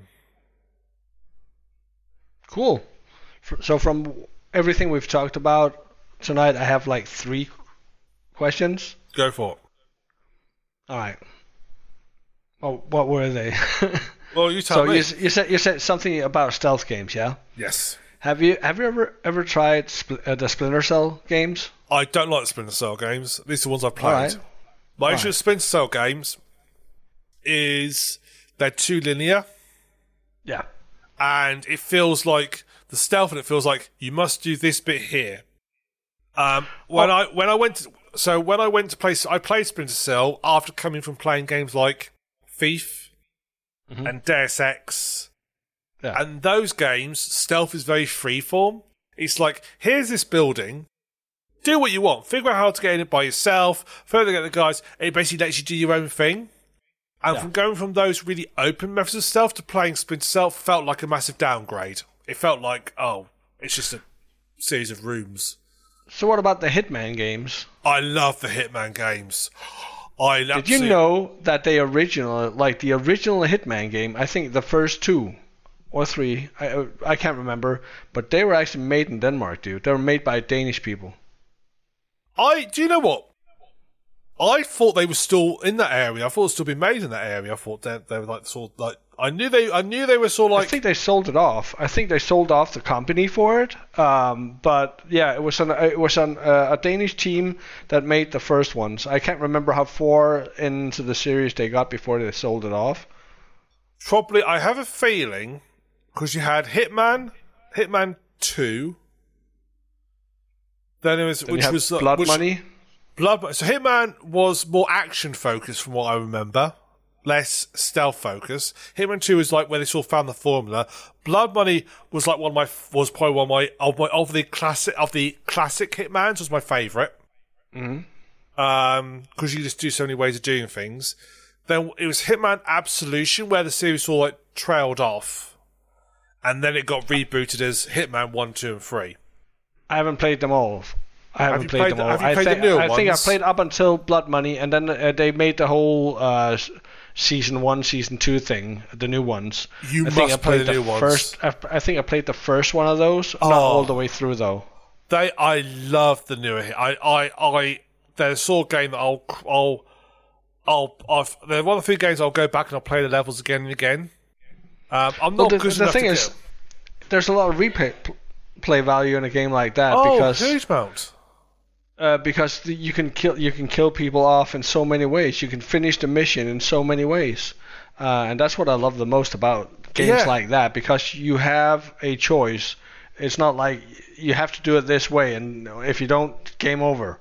Cool. So from everything we've talked about tonight, I have 3 questions. Go for it. All right. Oh, what were they? Well, you tell me. So you said something about stealth games, yeah? Yes. Have you ever tried the Splinter Cell games? I don't like the Splinter Cell games. These are the ones I've played. Right. My issue with Splinter Cell games is they're too linear. Yeah. And it feels like the stealth, and it feels like you must do this bit here. When I went to play, I played Splinter Cell after coming from playing games like Thief and Deus Ex. Yeah. And those games, stealth is very freeform. It's like, here's this building, do what you want, figure out how to get in it by yourself, further get the guys. It basically lets you do your own thing. And from going from those really open methods of stealth to playing Splinter Cell felt like a massive downgrade. It felt like, it's just a series of rooms. So what about the Hitman games? I love the Hitman games. Did you know that the original Hitman game, I think the first 2 or 3, I can't remember, but they were actually made in Denmark, dude. They were made by Danish people. Do you know what? I thought they were still in that area. I thought it was still being made in that area. I thought they were I knew they were sort of I like. think they sold it off. I think they sold off the company for it. But yeah, it was on a Danish team that made the first ones. I can't remember how far into the series they got before they sold it off. Probably, I have a feeling, because you had Hitman 2, then it was Blood Money. So Hitman was more action focused, from what I remember, less stealth focused. Hitman 2 was like where they sort of found the formula. Blood Money was like probably one of the classic Hitmans was my favourite. Because you just do so many ways of doing things. Then it was Hitman Absolution, where the series sort of like trailed off, and then it got rebooted as Hitman 1, 2, and 3. I haven't played them all. Have you played the newer ones? I think I played up until Blood Money, and then they made the whole season 1, season 2 thing, the new ones. I must play the new ones. I think I played the first one of those, not all the way through though. I love the newer. They're the sort of game that they're one of the few games I'll go back and I'll play the levels again and again. I'm not good enough. The thing is, there's a lot of replay value in a game like that because huge amount. Because you can kill people off in so many ways. You can finish the mission in so many ways, and that's what I love the most about games like that, because you have a choice. It's not like you have to do it this way, and if you don't, game over.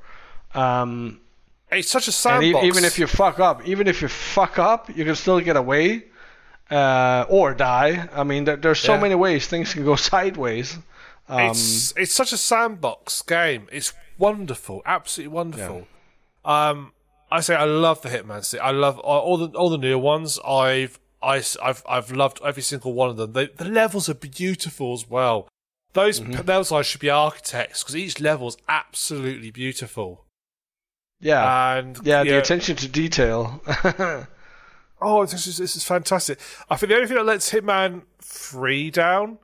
It's such a sandbox. And even if you fuck up, you can still get away or die. I mean, there's so many ways things can go sideways. It's such a sandbox game. It's wonderful, absolutely wonderful. Yeah. I say I love the Hitman series. I love all the newer ones. I've loved every single one of them. The levels are beautiful as well. Those levels should be architects, because each level is absolutely beautiful. Yeah, and the attention to detail. This is fantastic. I think the only thing that lets Hitman 3 down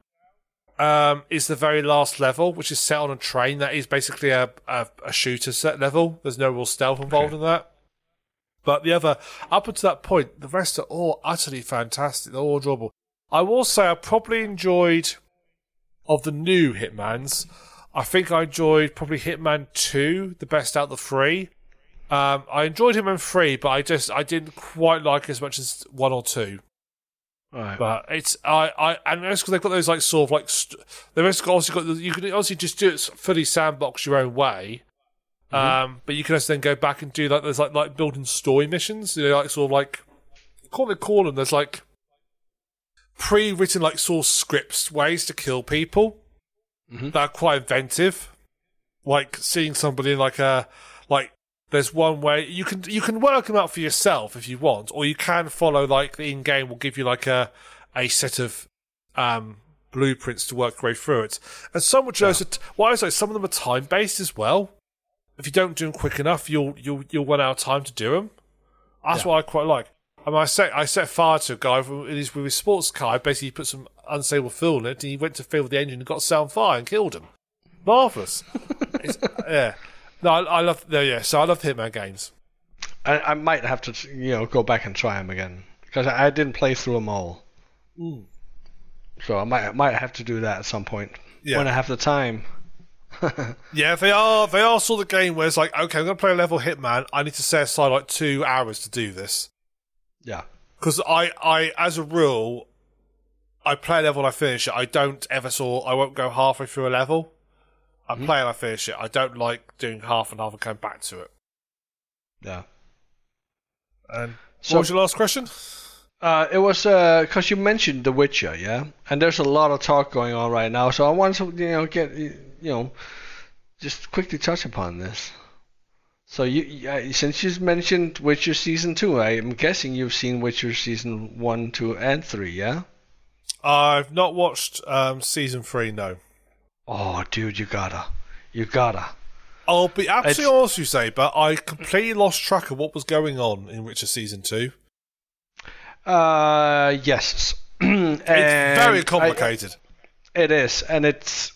is the very last level, which is set on a train. That is basically a shooter set level. There's no real stealth involved in that. But the other, up until that point, the rest are all utterly fantastic. They're all adorable. I will say I probably enjoyed, of the new Hitmans, I think I enjoyed probably Hitman 2 the best out of the 3. I enjoyed Hitman 3, but I didn't quite like it as much as 1 or 2. Right. But it's and it's because they've got those like sort of like they've also got you can obviously just do it fully sandbox your own way, but you can also then go back and do like there's like building story missions, like sort of like what they call them. There's like pre-written like sort of scripts ways to kill people that are quite inventive, like seeing somebody in like a like. There's one way you can work them out for yourself if you want, or you can follow like the in-game will give you like a set of blueprints to work your way through it. And some which some of them are time based as well. If you don't do them quick enough, you'll run out of time to do them. That's what I quite like. I mean, I set fire to a guy with his sports car. I basically put some unstable fuel in it, and he went to fill the engine and got set on fire and killed him. Marvelous. Yeah. No, I love. So I love the Hitman games. I might have to, go back and try them again, because I didn't play through them all. So I might have to do that at some point when I have the time. Yeah, they are sort of game where it's like, okay, I'm going to play a level Hitman. I need to set aside like 2 hours to do this. Yeah. Because I as a rule, I play a level and I finish it. I won't go halfway through a level. I play and I finish it. I don't like doing half and half and coming back to it. Yeah. And what was your last question? It was because you mentioned The Witcher, yeah, and there's a lot of talk going on right now. So I want to, get just quickly touch upon this. So since you mentioned Witcher season 2, I'm guessing you've seen Witcher season 1, 2, and 3, yeah? I've not watched season 3, no. Oh, dude, you gotta. I'll be absolutely honest with you, but I completely lost track of what was going on in Witcher season 2. Yes. It's very complicated. It is, and it's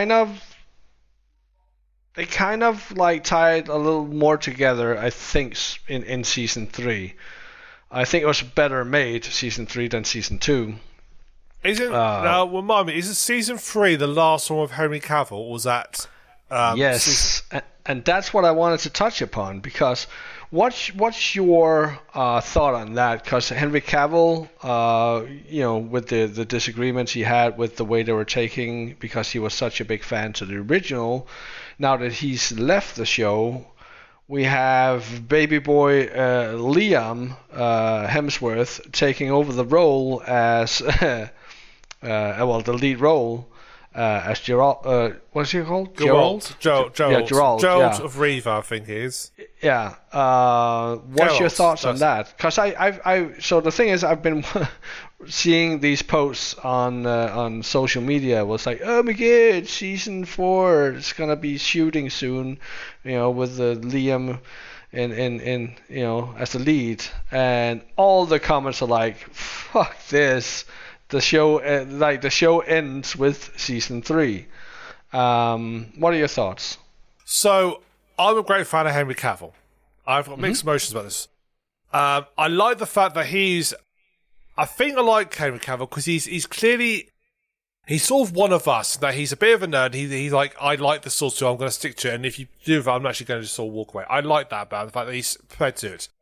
they kind of like tied a little more together, I think, in season 3. I think it was better made season 3 than season 2. Now remind me, isn't season 3 the last one with Henry Cavill, or was that? Yes, and that's what I wanted to touch upon, because what's your thought on that? Because Henry Cavill, with the disagreements he had with the way they were taking, because he was such a big fan to the original, now that he's left the show, we have baby boy Liam Hemsworth taking over the role as the lead role as Gerald. What's he called? Gerald. Gerald. Yeah, Gerald of Riva, I think he is. Yeah. What's your thoughts on that? Because so the thing is, I've been seeing these posts on social media. Was like, oh my god, season 4 is gonna be shooting soon, with the Liam in as the lead, and all the comments are like, fuck this. The show ends with season 3. What are your thoughts? So I'm a great fan of Henry Cavill. I've got mixed emotions about this. I like the fact that I think I like Henry Cavill because he's clearly, he's sort of one of us. That he's a bit of a nerd. He's like, I like the source, so I'm going to stick to it. And if you do that, I'm actually going to just sort of walk away. I like that about the fact that he's prepared to do it.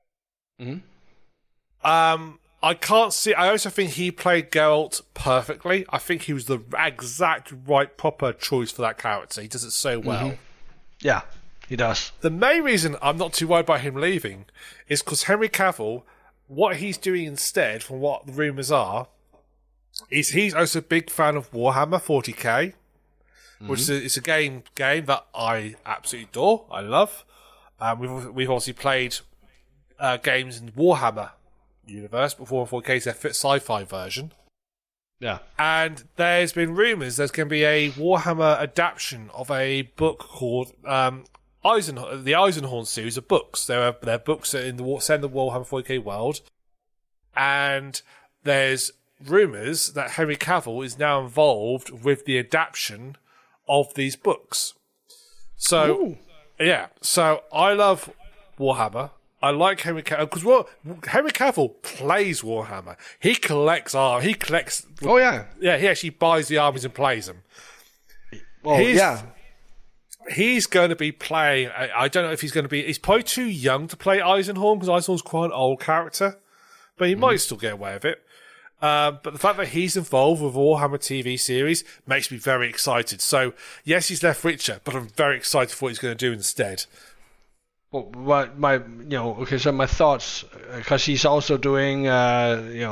Mm-hmm. I can't see. I also think he played Geralt perfectly. I think he was the exact right, proper choice for that character. He does it so well. Mm-hmm. Yeah, he does. The main reason I'm not too worried about him leaving is because Henry Cavill, what he's doing instead, from what the rumours are, is he's also a big fan of Warhammer 40k, which is a game that I absolutely adore. I love. We've obviously played games in Warhammer universe before 4K is their sci-fi version. Yeah. And there's been rumours there's going to be a Warhammer adaptation of a book called the Eisenhorn series of books. They're books in the Warhammer 40k world. And there's rumours that Henry Cavill is now involved with the adaptation of these books. So, yeah. So I love Warhammer. I like Henry Cavill because Henry Cavill plays Warhammer. He collects art. He collects. Oh yeah, yeah. He actually buys the armies and plays them. Well, he's going to be playing. I don't know if he's going to be. He's probably too young to play Eisenhorn because Eisenhorn's quite an old character, but he might still get away with it. But the fact that he's involved with Warhammer TV series makes me very excited. So yes, he's left Witcher, but I'm very excited for what he's going to do instead. Well, so my thoughts, because he's also doing, there's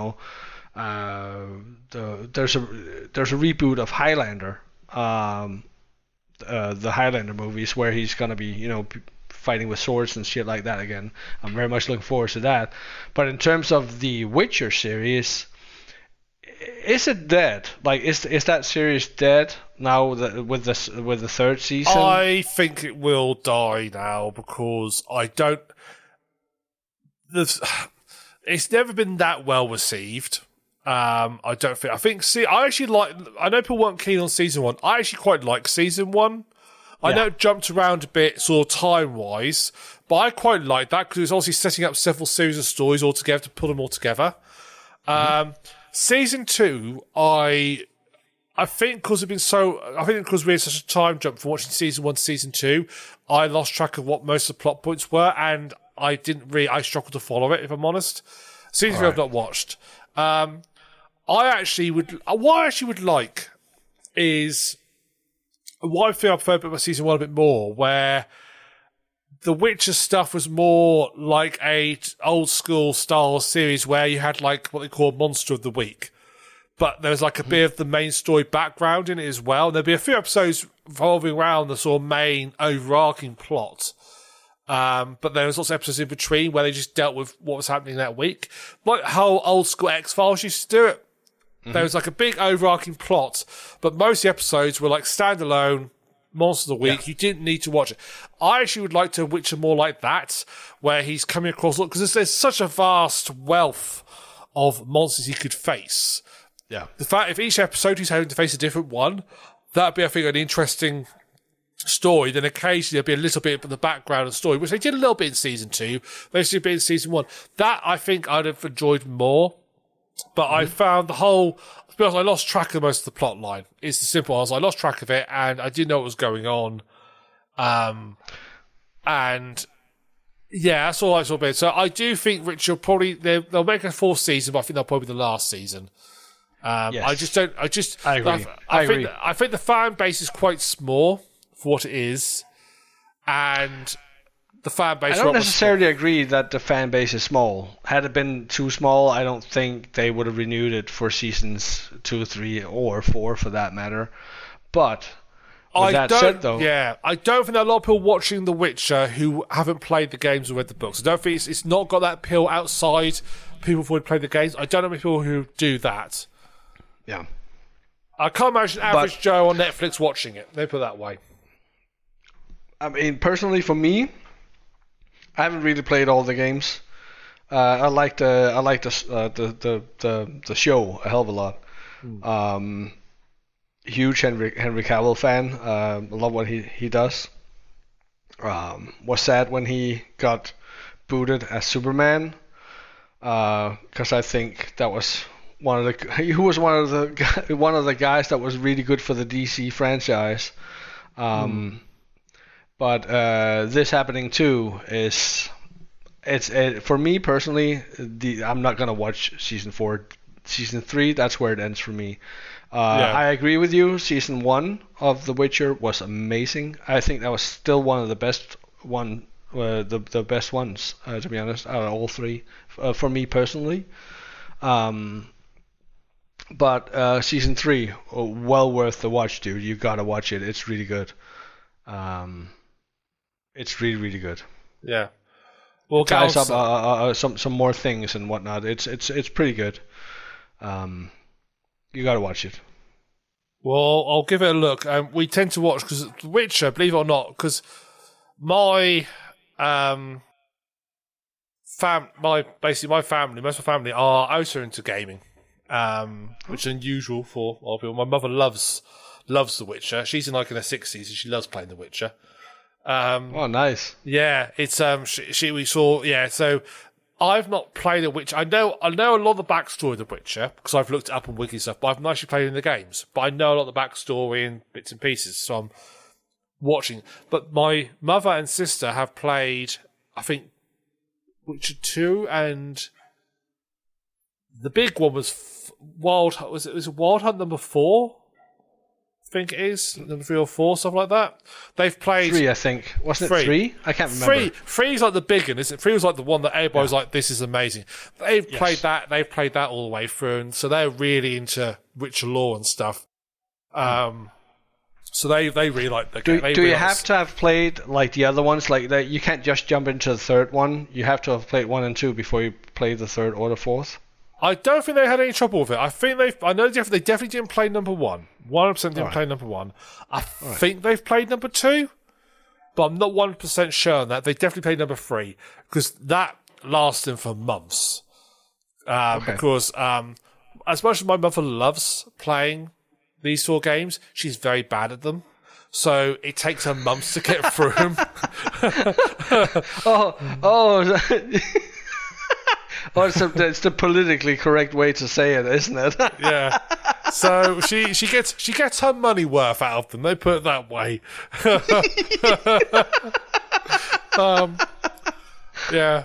a reboot of Highlander, the Highlander movies, where he's gonna be, fighting with swords and shit like that again. I'm very much looking forward to that. But in terms of the Witcher series, is it dead? Like, is that series dead now with the third season? I think it will die now because it's never been that well received. I don't think. I know people weren't keen on season 1. I actually quite like season 1. I know it jumped around a bit, sort of time wise, but I quite like that because it was obviously setting up several series of stories all together to pull them all together. Season 2, I think because we had such a time jump from watching season 1 to season 2, I lost track of what most of the plot points were, and I struggled to follow it, if I'm honest. Season 3 I've not watched. What I actually would like is what I feel I prefer about season 1 a bit more, where the Witcher stuff was more like a old school style series where you had like what they call Monster of the Week. But there's like a bit of the main story background in it as well. And there'd be a few episodes revolving around the sort of main overarching plot. But there was lots of episodes in between where they just dealt with what was happening that week. Like how old school X-Files used to do it. There was like a big overarching plot, but most of the episodes were like standalone Monster of the Week. You didn't need to watch it. I actually would like to Witcher more like that, where he's coming across, because there's such a vast wealth of monsters he could face. Yeah. The fact if each episode he's having to face a different one, that'd be, I think, an interesting story, then occasionally there'll be a little bit of the background of story, which they did a little bit in season 2, they did a bit in season 1. That I think I'd have enjoyed more, but I found the whole, to be honest, I lost track of most of the plot line. It's as simple as I lost track of it and I didn't know what was going on. And yeah, that's all I saw about. So I do think Richard probably, they'll make a 4th season, but I think they'll probably be the last season. Yes. I agree. I think the fan base is quite small for what it is, and the fan base. I don't necessarily agree that the fan base is small. Had it been too small, I don't think they would have renewed it for seasons 2, 3, or 4 for that matter. But with that said, though, I don't think there are a lot of people watching The Witcher who haven't played the games or read the books. I don't think it's not got that appeal outside people who would play the games. I don't know many people who do that. Yeah, I can't imagine average Joe on Netflix watching it. They put it that way. I mean, personally, for me, I haven't really played all the games. I like the show a hell of a lot. Huge Henry Cavill fan. Love what he does. Was sad when he got booted as Superman, because I think that was one of the guys that was really good for the DC franchise. But this happening too is for me personally. I'm not gonna watch season 4, season 3. That's where it ends for me. I agree with you. Season 1 of The Witcher was amazing. I think that was still one of the best the best ones, to be honest, out of all 3 for me personally. But season 3, well worth the watch, dude. You gotta watch it. It's really good. It's really, really good. Yeah. Well, ties up some more things and whatnot. It's pretty good. You gotta watch it. Well, I'll give it a look. We tend to watch because The Witcher, believe it or not, because my family, most of my family are also into gaming, which is unusual for a lot of people. My mother loves The Witcher. She's in her 60s and she loves playing The Witcher. Oh, nice. Yeah, it's so I've not played The Witcher. I know a lot of the backstory of The Witcher because I've looked it up on wiki stuff, but I've not actually played in the games. But I know a lot of the backstory and bits and pieces, so I'm watching. But my mother and sister have played, I think, Witcher 2, and the big one was Wild Hunt number 4? I think it is number 3 or 4, something like that. They've played 3, I think. Wasn't it 3? I can't remember. 3 is like the big one, isn't it? 3 was like the one that everybody was like, "This is amazing." They've played that. They've played that all the way through, and so they're really into Witcher lore and stuff. So they really like the game. Do you have to have played like the other ones? Like that, you can't just jump into the third one. You have to have played 1 and 2 before you play the third or the fourth. I don't think they had any trouble with it. I think I know they definitely didn't play number 1. 100% didn't play number 1. I think they've played number 2, but I'm not 100% sure on that. They definitely played number 3 because that lasted for months. Because as much as my mother loves playing these 4 games, she's very bad at them. So it takes her months to get through them. It's the politically correct way to say it, isn't it? Yeah. So she gets her money worth out of them. They put it that way. Yeah.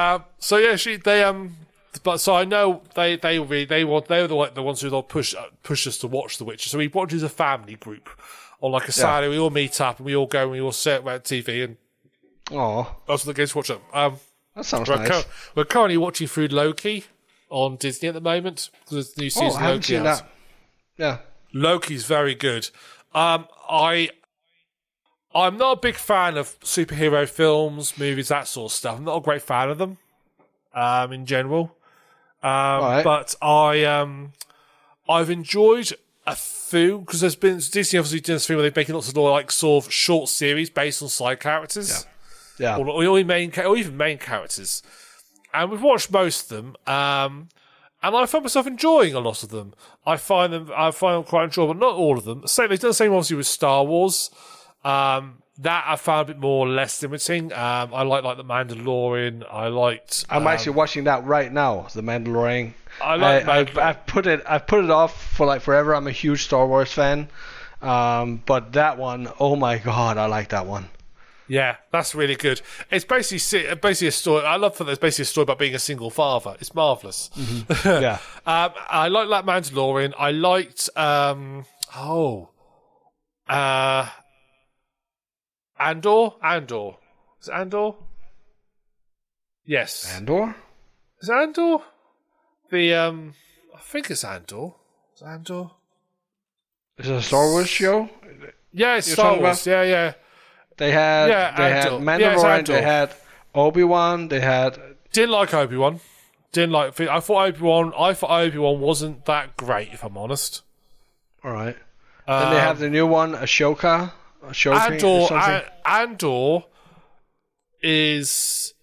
So I know they're the ones who push us to watch The Witcher. So we watch as a family group on like a Saturday. We all meet up and we all go and we all sit around TV and that's what the games watch it. That sounds nice. We're currently watching through Loki on Disney at the moment. There's a new season of Loki out. That. Yeah. Loki's very good. I'm not a big fan of superhero films, movies, that sort of stuff. I'm not a great fan of them in general. But I've enjoyed a few because there's been Disney obviously doing this thing where they're making lots of like sort of short series based on side characters. Yeah. Or even main characters. And we've watched most of them. And I find myself enjoying a lot of them. I find them quite enjoyable. Not all of them. They've done the same obviously with Star Wars. That I found a bit more less limiting. I like the Mandalorian. I liked. I'm actually watching that right now, The Mandalorian. I've put it off for like forever. I'm a huge Star Wars fan, but that one, oh my god, I like that one. Yeah, that's really good. It's basically a story. I love that there's basically a story about being a single father. It's marvelous. Mm-hmm. Yeah. I like that Mandalorian. I liked Andor. Is it Andor? Yes. Andor? Is it Andor? I think it's Andor. Is it Andor? Is it a Star Wars show? Yeah, it's Star Wars. Yeah, yeah. They had Mandalorian. They had Obi-Wan. They had. Didn't like Obi-Wan. I thought Obi-Wan wasn't that great, if I'm honest. All right. Then they have the new one, Ahsoka. Andor is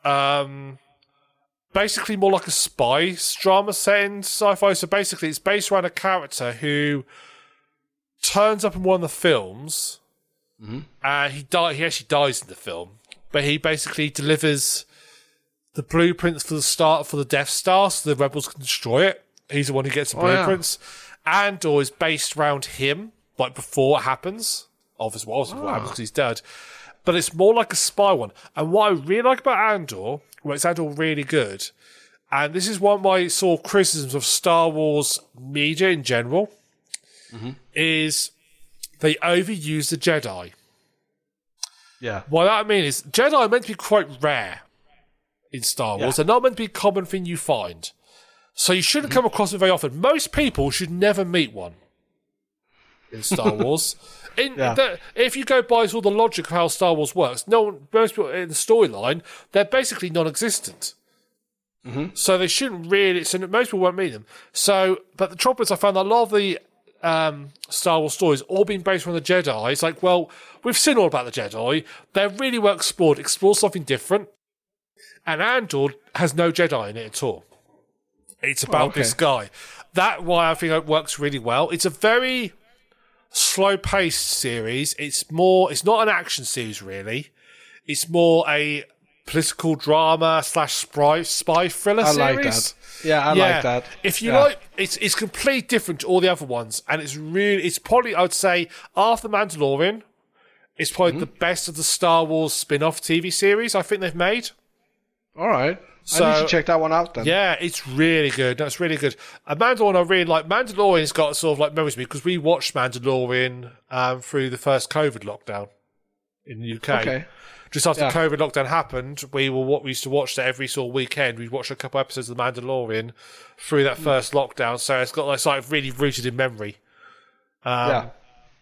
basically more like a spy drama set in sci-fi. So basically, it's based around a character who turns up in one of the films. Mm-hmm. He actually dies in the film, but he basically delivers the blueprints for the Death Star, so the rebels can destroy it. He's the one who gets the blueprints. Yeah. Andor is based around him, like before it happens. Obviously, what happens because he's dead. But it's more like a spy one. And what I really like about Andor, it's Andor really good, and this is one of my sort of criticisms of Star Wars media in general, is they overuse the Jedi. Yeah. What that means is Jedi are meant to be quite rare in Star Wars. They're not meant to be a common thing you find. So you shouldn't come across it very often. Most people should never meet one in Star Wars. If you go by all the logic of how Star Wars works, most people in the storyline, they're basically non-existent. Mm-hmm. So they shouldn't really. So most people won't meet them. But the trouble is, I found that a lot of the Star Wars stories all being based on the Jedi. It's like, well, we've seen all about the Jedi. They really were explored. Explore something different. And Andor has no Jedi in it at all. It's about this guy. That's why I think it works really well. It's a very slow-paced series. It's not an action series, really. It's more a political drama / spy thriller series. I like that. Yeah, I like that. If you like, it's completely different to all the other ones, and it's probably, I would say, after Mandalorian, it's probably the best of the Star Wars spin-off TV series I think they've made. All right. So, I need to check that one out then. Yeah, it's really good. No, it's really good. Mandalorian I really like. Mandalorian's got sort of like memories of me because we watched Mandalorian through the first COVID lockdown in the UK. Okay. Just after COVID lockdown happened, we used to watch that every sort of weekend. We'd watch a couple episodes of The Mandalorian through that first lockdown, so it's got like something really rooted in memory. But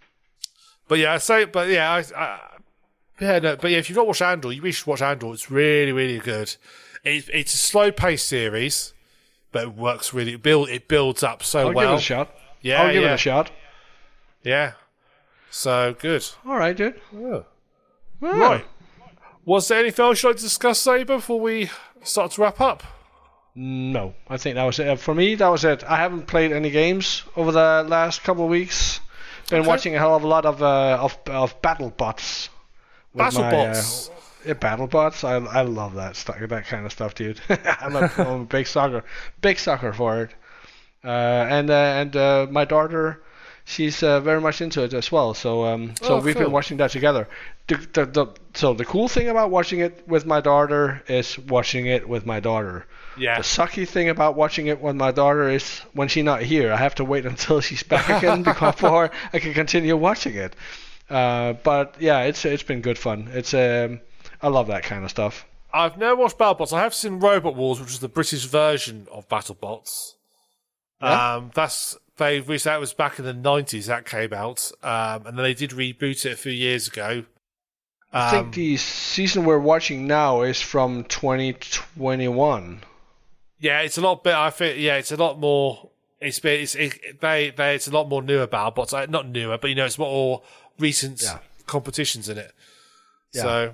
if you've not watched Andor, you really should watch Andor. It's really, really good. It's a slow-paced series, but it works really. It builds up so well. I'll give it a shot. Yeah, I'll give it a shot. Yeah. So good. All right, dude. Yeah. Right. Was there anything else you'd like to discuss, Saber, before we start to wrap up? No, I think that was it. For me, that was it. I haven't played any games over the last couple of weeks. Been watching a hell of a lot of BattleBots. BattleBots. BattleBots. I love that kind of stuff, dude. I'm a big sucker for it. And my daughter, she's very much into it as well. So we've been watching that together. So the cool thing about watching it with my daughter is watching it with my daughter. Yeah. The sucky thing about watching it with my daughter is when she's not here, I have to wait until she's back again before I can continue watching it. But yeah, it's been good fun. I love that kind of stuff. I've never watched BattleBots. I have seen Robot Wars, which is the British version of BattleBots. Yeah. That was back in the 90s that came out, and then they did reboot it a few years ago. I think the season we're watching now is from 2021. Yeah, it's a lot better. I think. Yeah, it's a lot more. It's a lot more newer BattleBots. Not newer, but it's more recent competitions in it. Yeah. So.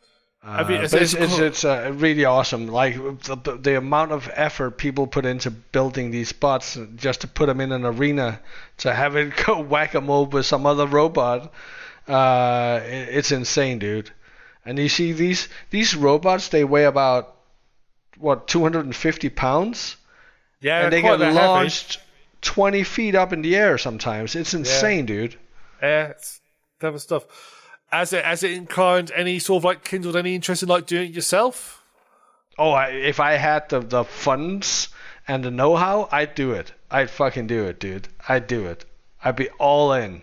It's really awesome. Like the amount of effort people put into building these bots just to put them in an arena to have it go whack-a-mole with some other robot. It's insane, dude. And you see these robots, they weigh about 250 pounds, Yeah, and they quite get heavy. launched 20 feet up in the air sometimes. It's insane, dude. Yeah, it's clever stuff. Has it inclined any sort of like kindled any interest in like doing it yourself? Oh, if I had the funds and the know-how, I'd do it. I'd fucking do it, dude. I'd do it. I'd be all in.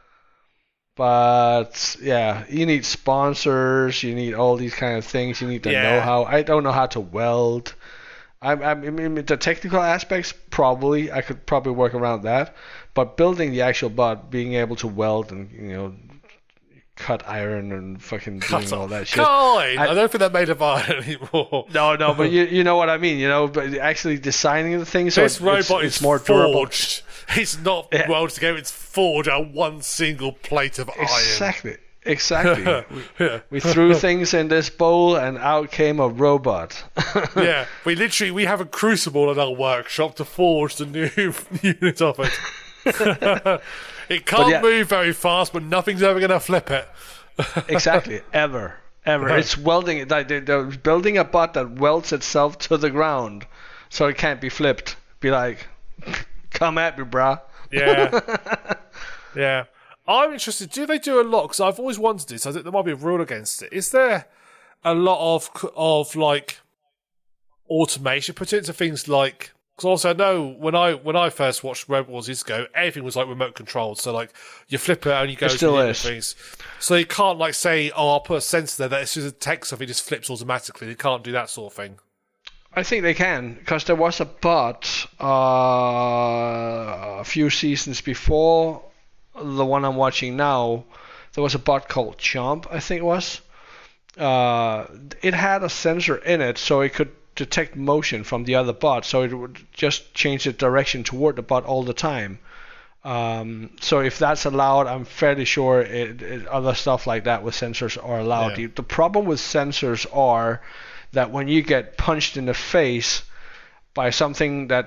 But yeah, you need sponsors. You need all these kind of things. You need the know-how. I don't know how to weld. I mean, the technical aspects, probably I could probably work around that. But building the actual bot, being able to weld and cut iron and fucking doing all that shit. I don't think they're made of iron anymore. No, but you know what I mean, But actually designing the thing so this robot is more durable. Forged. It's not welded together. It's forged out of one single plate of iron. Exactly. We threw things in this bowl and out came a robot. Yeah, we have a crucible in our workshop to forge the new unit of it. It can't move very fast, but nothing's ever going to flip it. Exactly, ever. It's welding. They're building a bot that welds itself to the ground, so it can't be flipped. Be like, come at me, brah. Yeah, yeah. I'm interested. Do they do a lot? Because I've always wanted this. I think there might be a rule against it. Is there a lot of like automation put into things like? Because also I know when I first watched Robot Wars years ago, everything was like remote controlled. So like your flipper only goes to the things. So you can't like say, I'll put a sensor there that as soon as it takes off, it just flips automatically. They can't do that sort of thing. I think they can, because there was a bot a few seasons before the one I'm watching now. There was a bot called Chomp, I think it was. It had a sensor in it, so it could detect motion from the other bot, so it would just change the direction toward the bot all the time. So if that's allowed, I'm fairly sure other stuff like that with sensors are allowed. Yeah. The problem with sensors are that when you get punched in the face by something that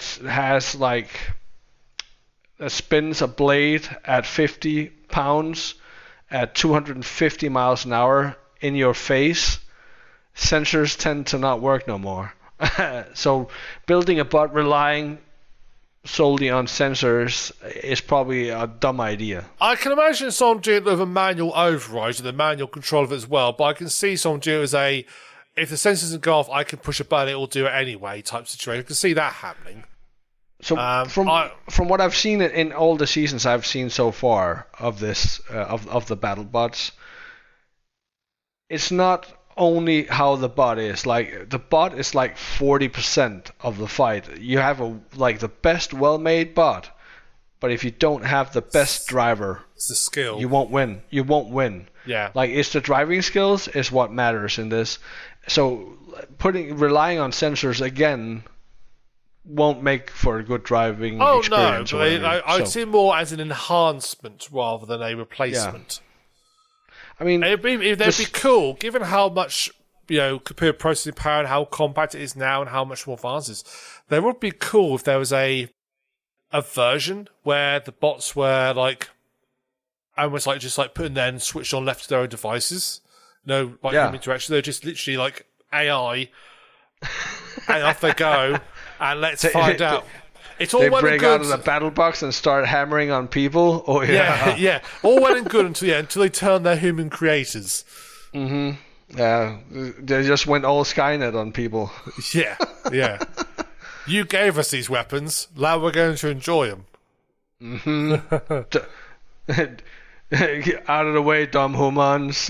spins a blade at 50 pounds at 250 miles an hour in your face, sensors tend to not work no more. So building a bot relying solely on sensors is probably a dumb idea. I can imagine someone doing it with a manual override and the manual control of it as well, but I can see someone do it as if the sensors doesn't go off, I can push a button, it will do it anyway type situation. I can see that happening. So from what I've seen in all the seasons I've seen so far of this of the BattleBots, it's not only how the bot is. Like the bot is like 40% of the fight. You have the best well-made bot, but if you don't have the best driver, it's the skill. You won't win. Yeah. Like it's the driving skills is what matters in this. So relying on sensors again won't make for a good driving experience. Oh no, I'd see it more as an enhancement rather than a replacement. Yeah. I mean, that'd be cool, given how much computer processing power and how compact it is now and how much more advanced it is. There would be cool if there was a version where the bots were like almost like just like putting there and switched on left to their own devices. No, human interaction. They're just literally like AI, and off they go. And let's find out. It's all well and good. They break out of the battle box and start hammering on people. Oh yeah. All well and good until they turn their human creators. Mm-hmm. Yeah, they just went all Skynet on people. Yeah. You gave us these weapons. Now we're going to enjoy them. Mm-hmm. Out of the way, dumb humans.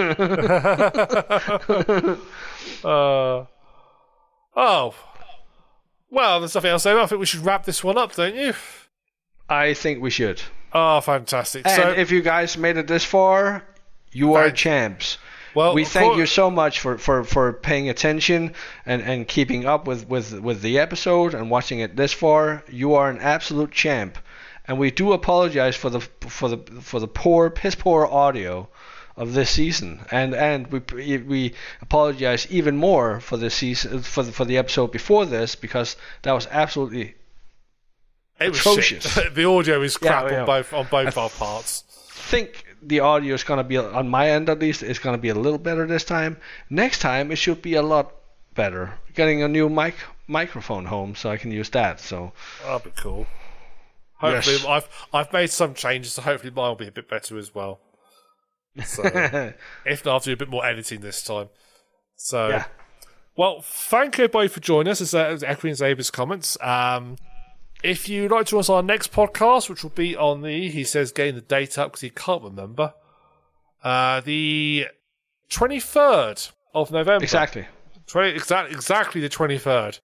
Well, there's nothing else to say. I think we should wrap this one up, don't you? I think we should. Oh, fantastic. And if you guys made it this far, you are champs. Well, we thank you so much for paying attention and keeping up with the episode and watching it this far. You are an absolute champ. And we do apologize for the piss poor audio of this season, and we apologize even more for the season for the episode before this, because that was absolutely atrocious. The audio is crap on both our parts. Think the audio is gonna be on my end at least. It's gonna be a little better this time. Next time it should be a lot better. Getting a new microphone home so I can use that. So that'd be cool. Hopefully, yes. I've made some changes, so hopefully mine will be a bit better as well. So, if not, I'll do a bit more editing this time. So, yeah. Well, thank you everybody for joining us. As echoing Zaber's comments. If you'd like to join us on our next podcast, which will be on he says getting the date up because he can't remember, the 23rd of November. Exactly. Exactly the 23rd.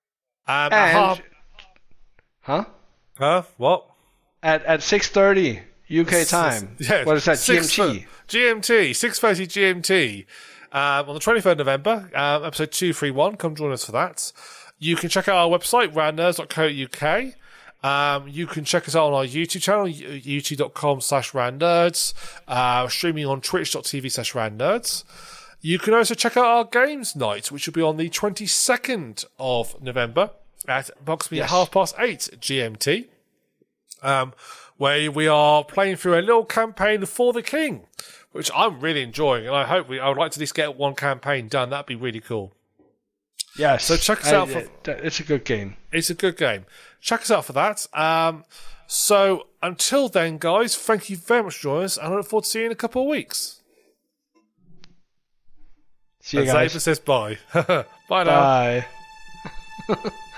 What? At 6:30 UK time. Yeah, what is that? GMT. GMT, 6:30 GMT. On the 23rd of November, episode 231. Come join us for that. You can check out our website, randnerds.co.uk. You can check us out on our YouTube channel, youtube.com/randnerds, streaming on twitch.tv/randnerds. You can also check out our games night, which will be on the 22nd of November at approximately 8:30 GMT, where we are playing through a little campaign for the King, which I'm really enjoying, and I would like to at least get one campaign done. That'd be really cool. Yes. So check us out. It's a good game. It's a good game. Check us out for that. So until then, guys, thank you very much for joining us, and I look forward to seeing you in a couple of weeks. See you guys. Zaber says bye. Bye now. Bye.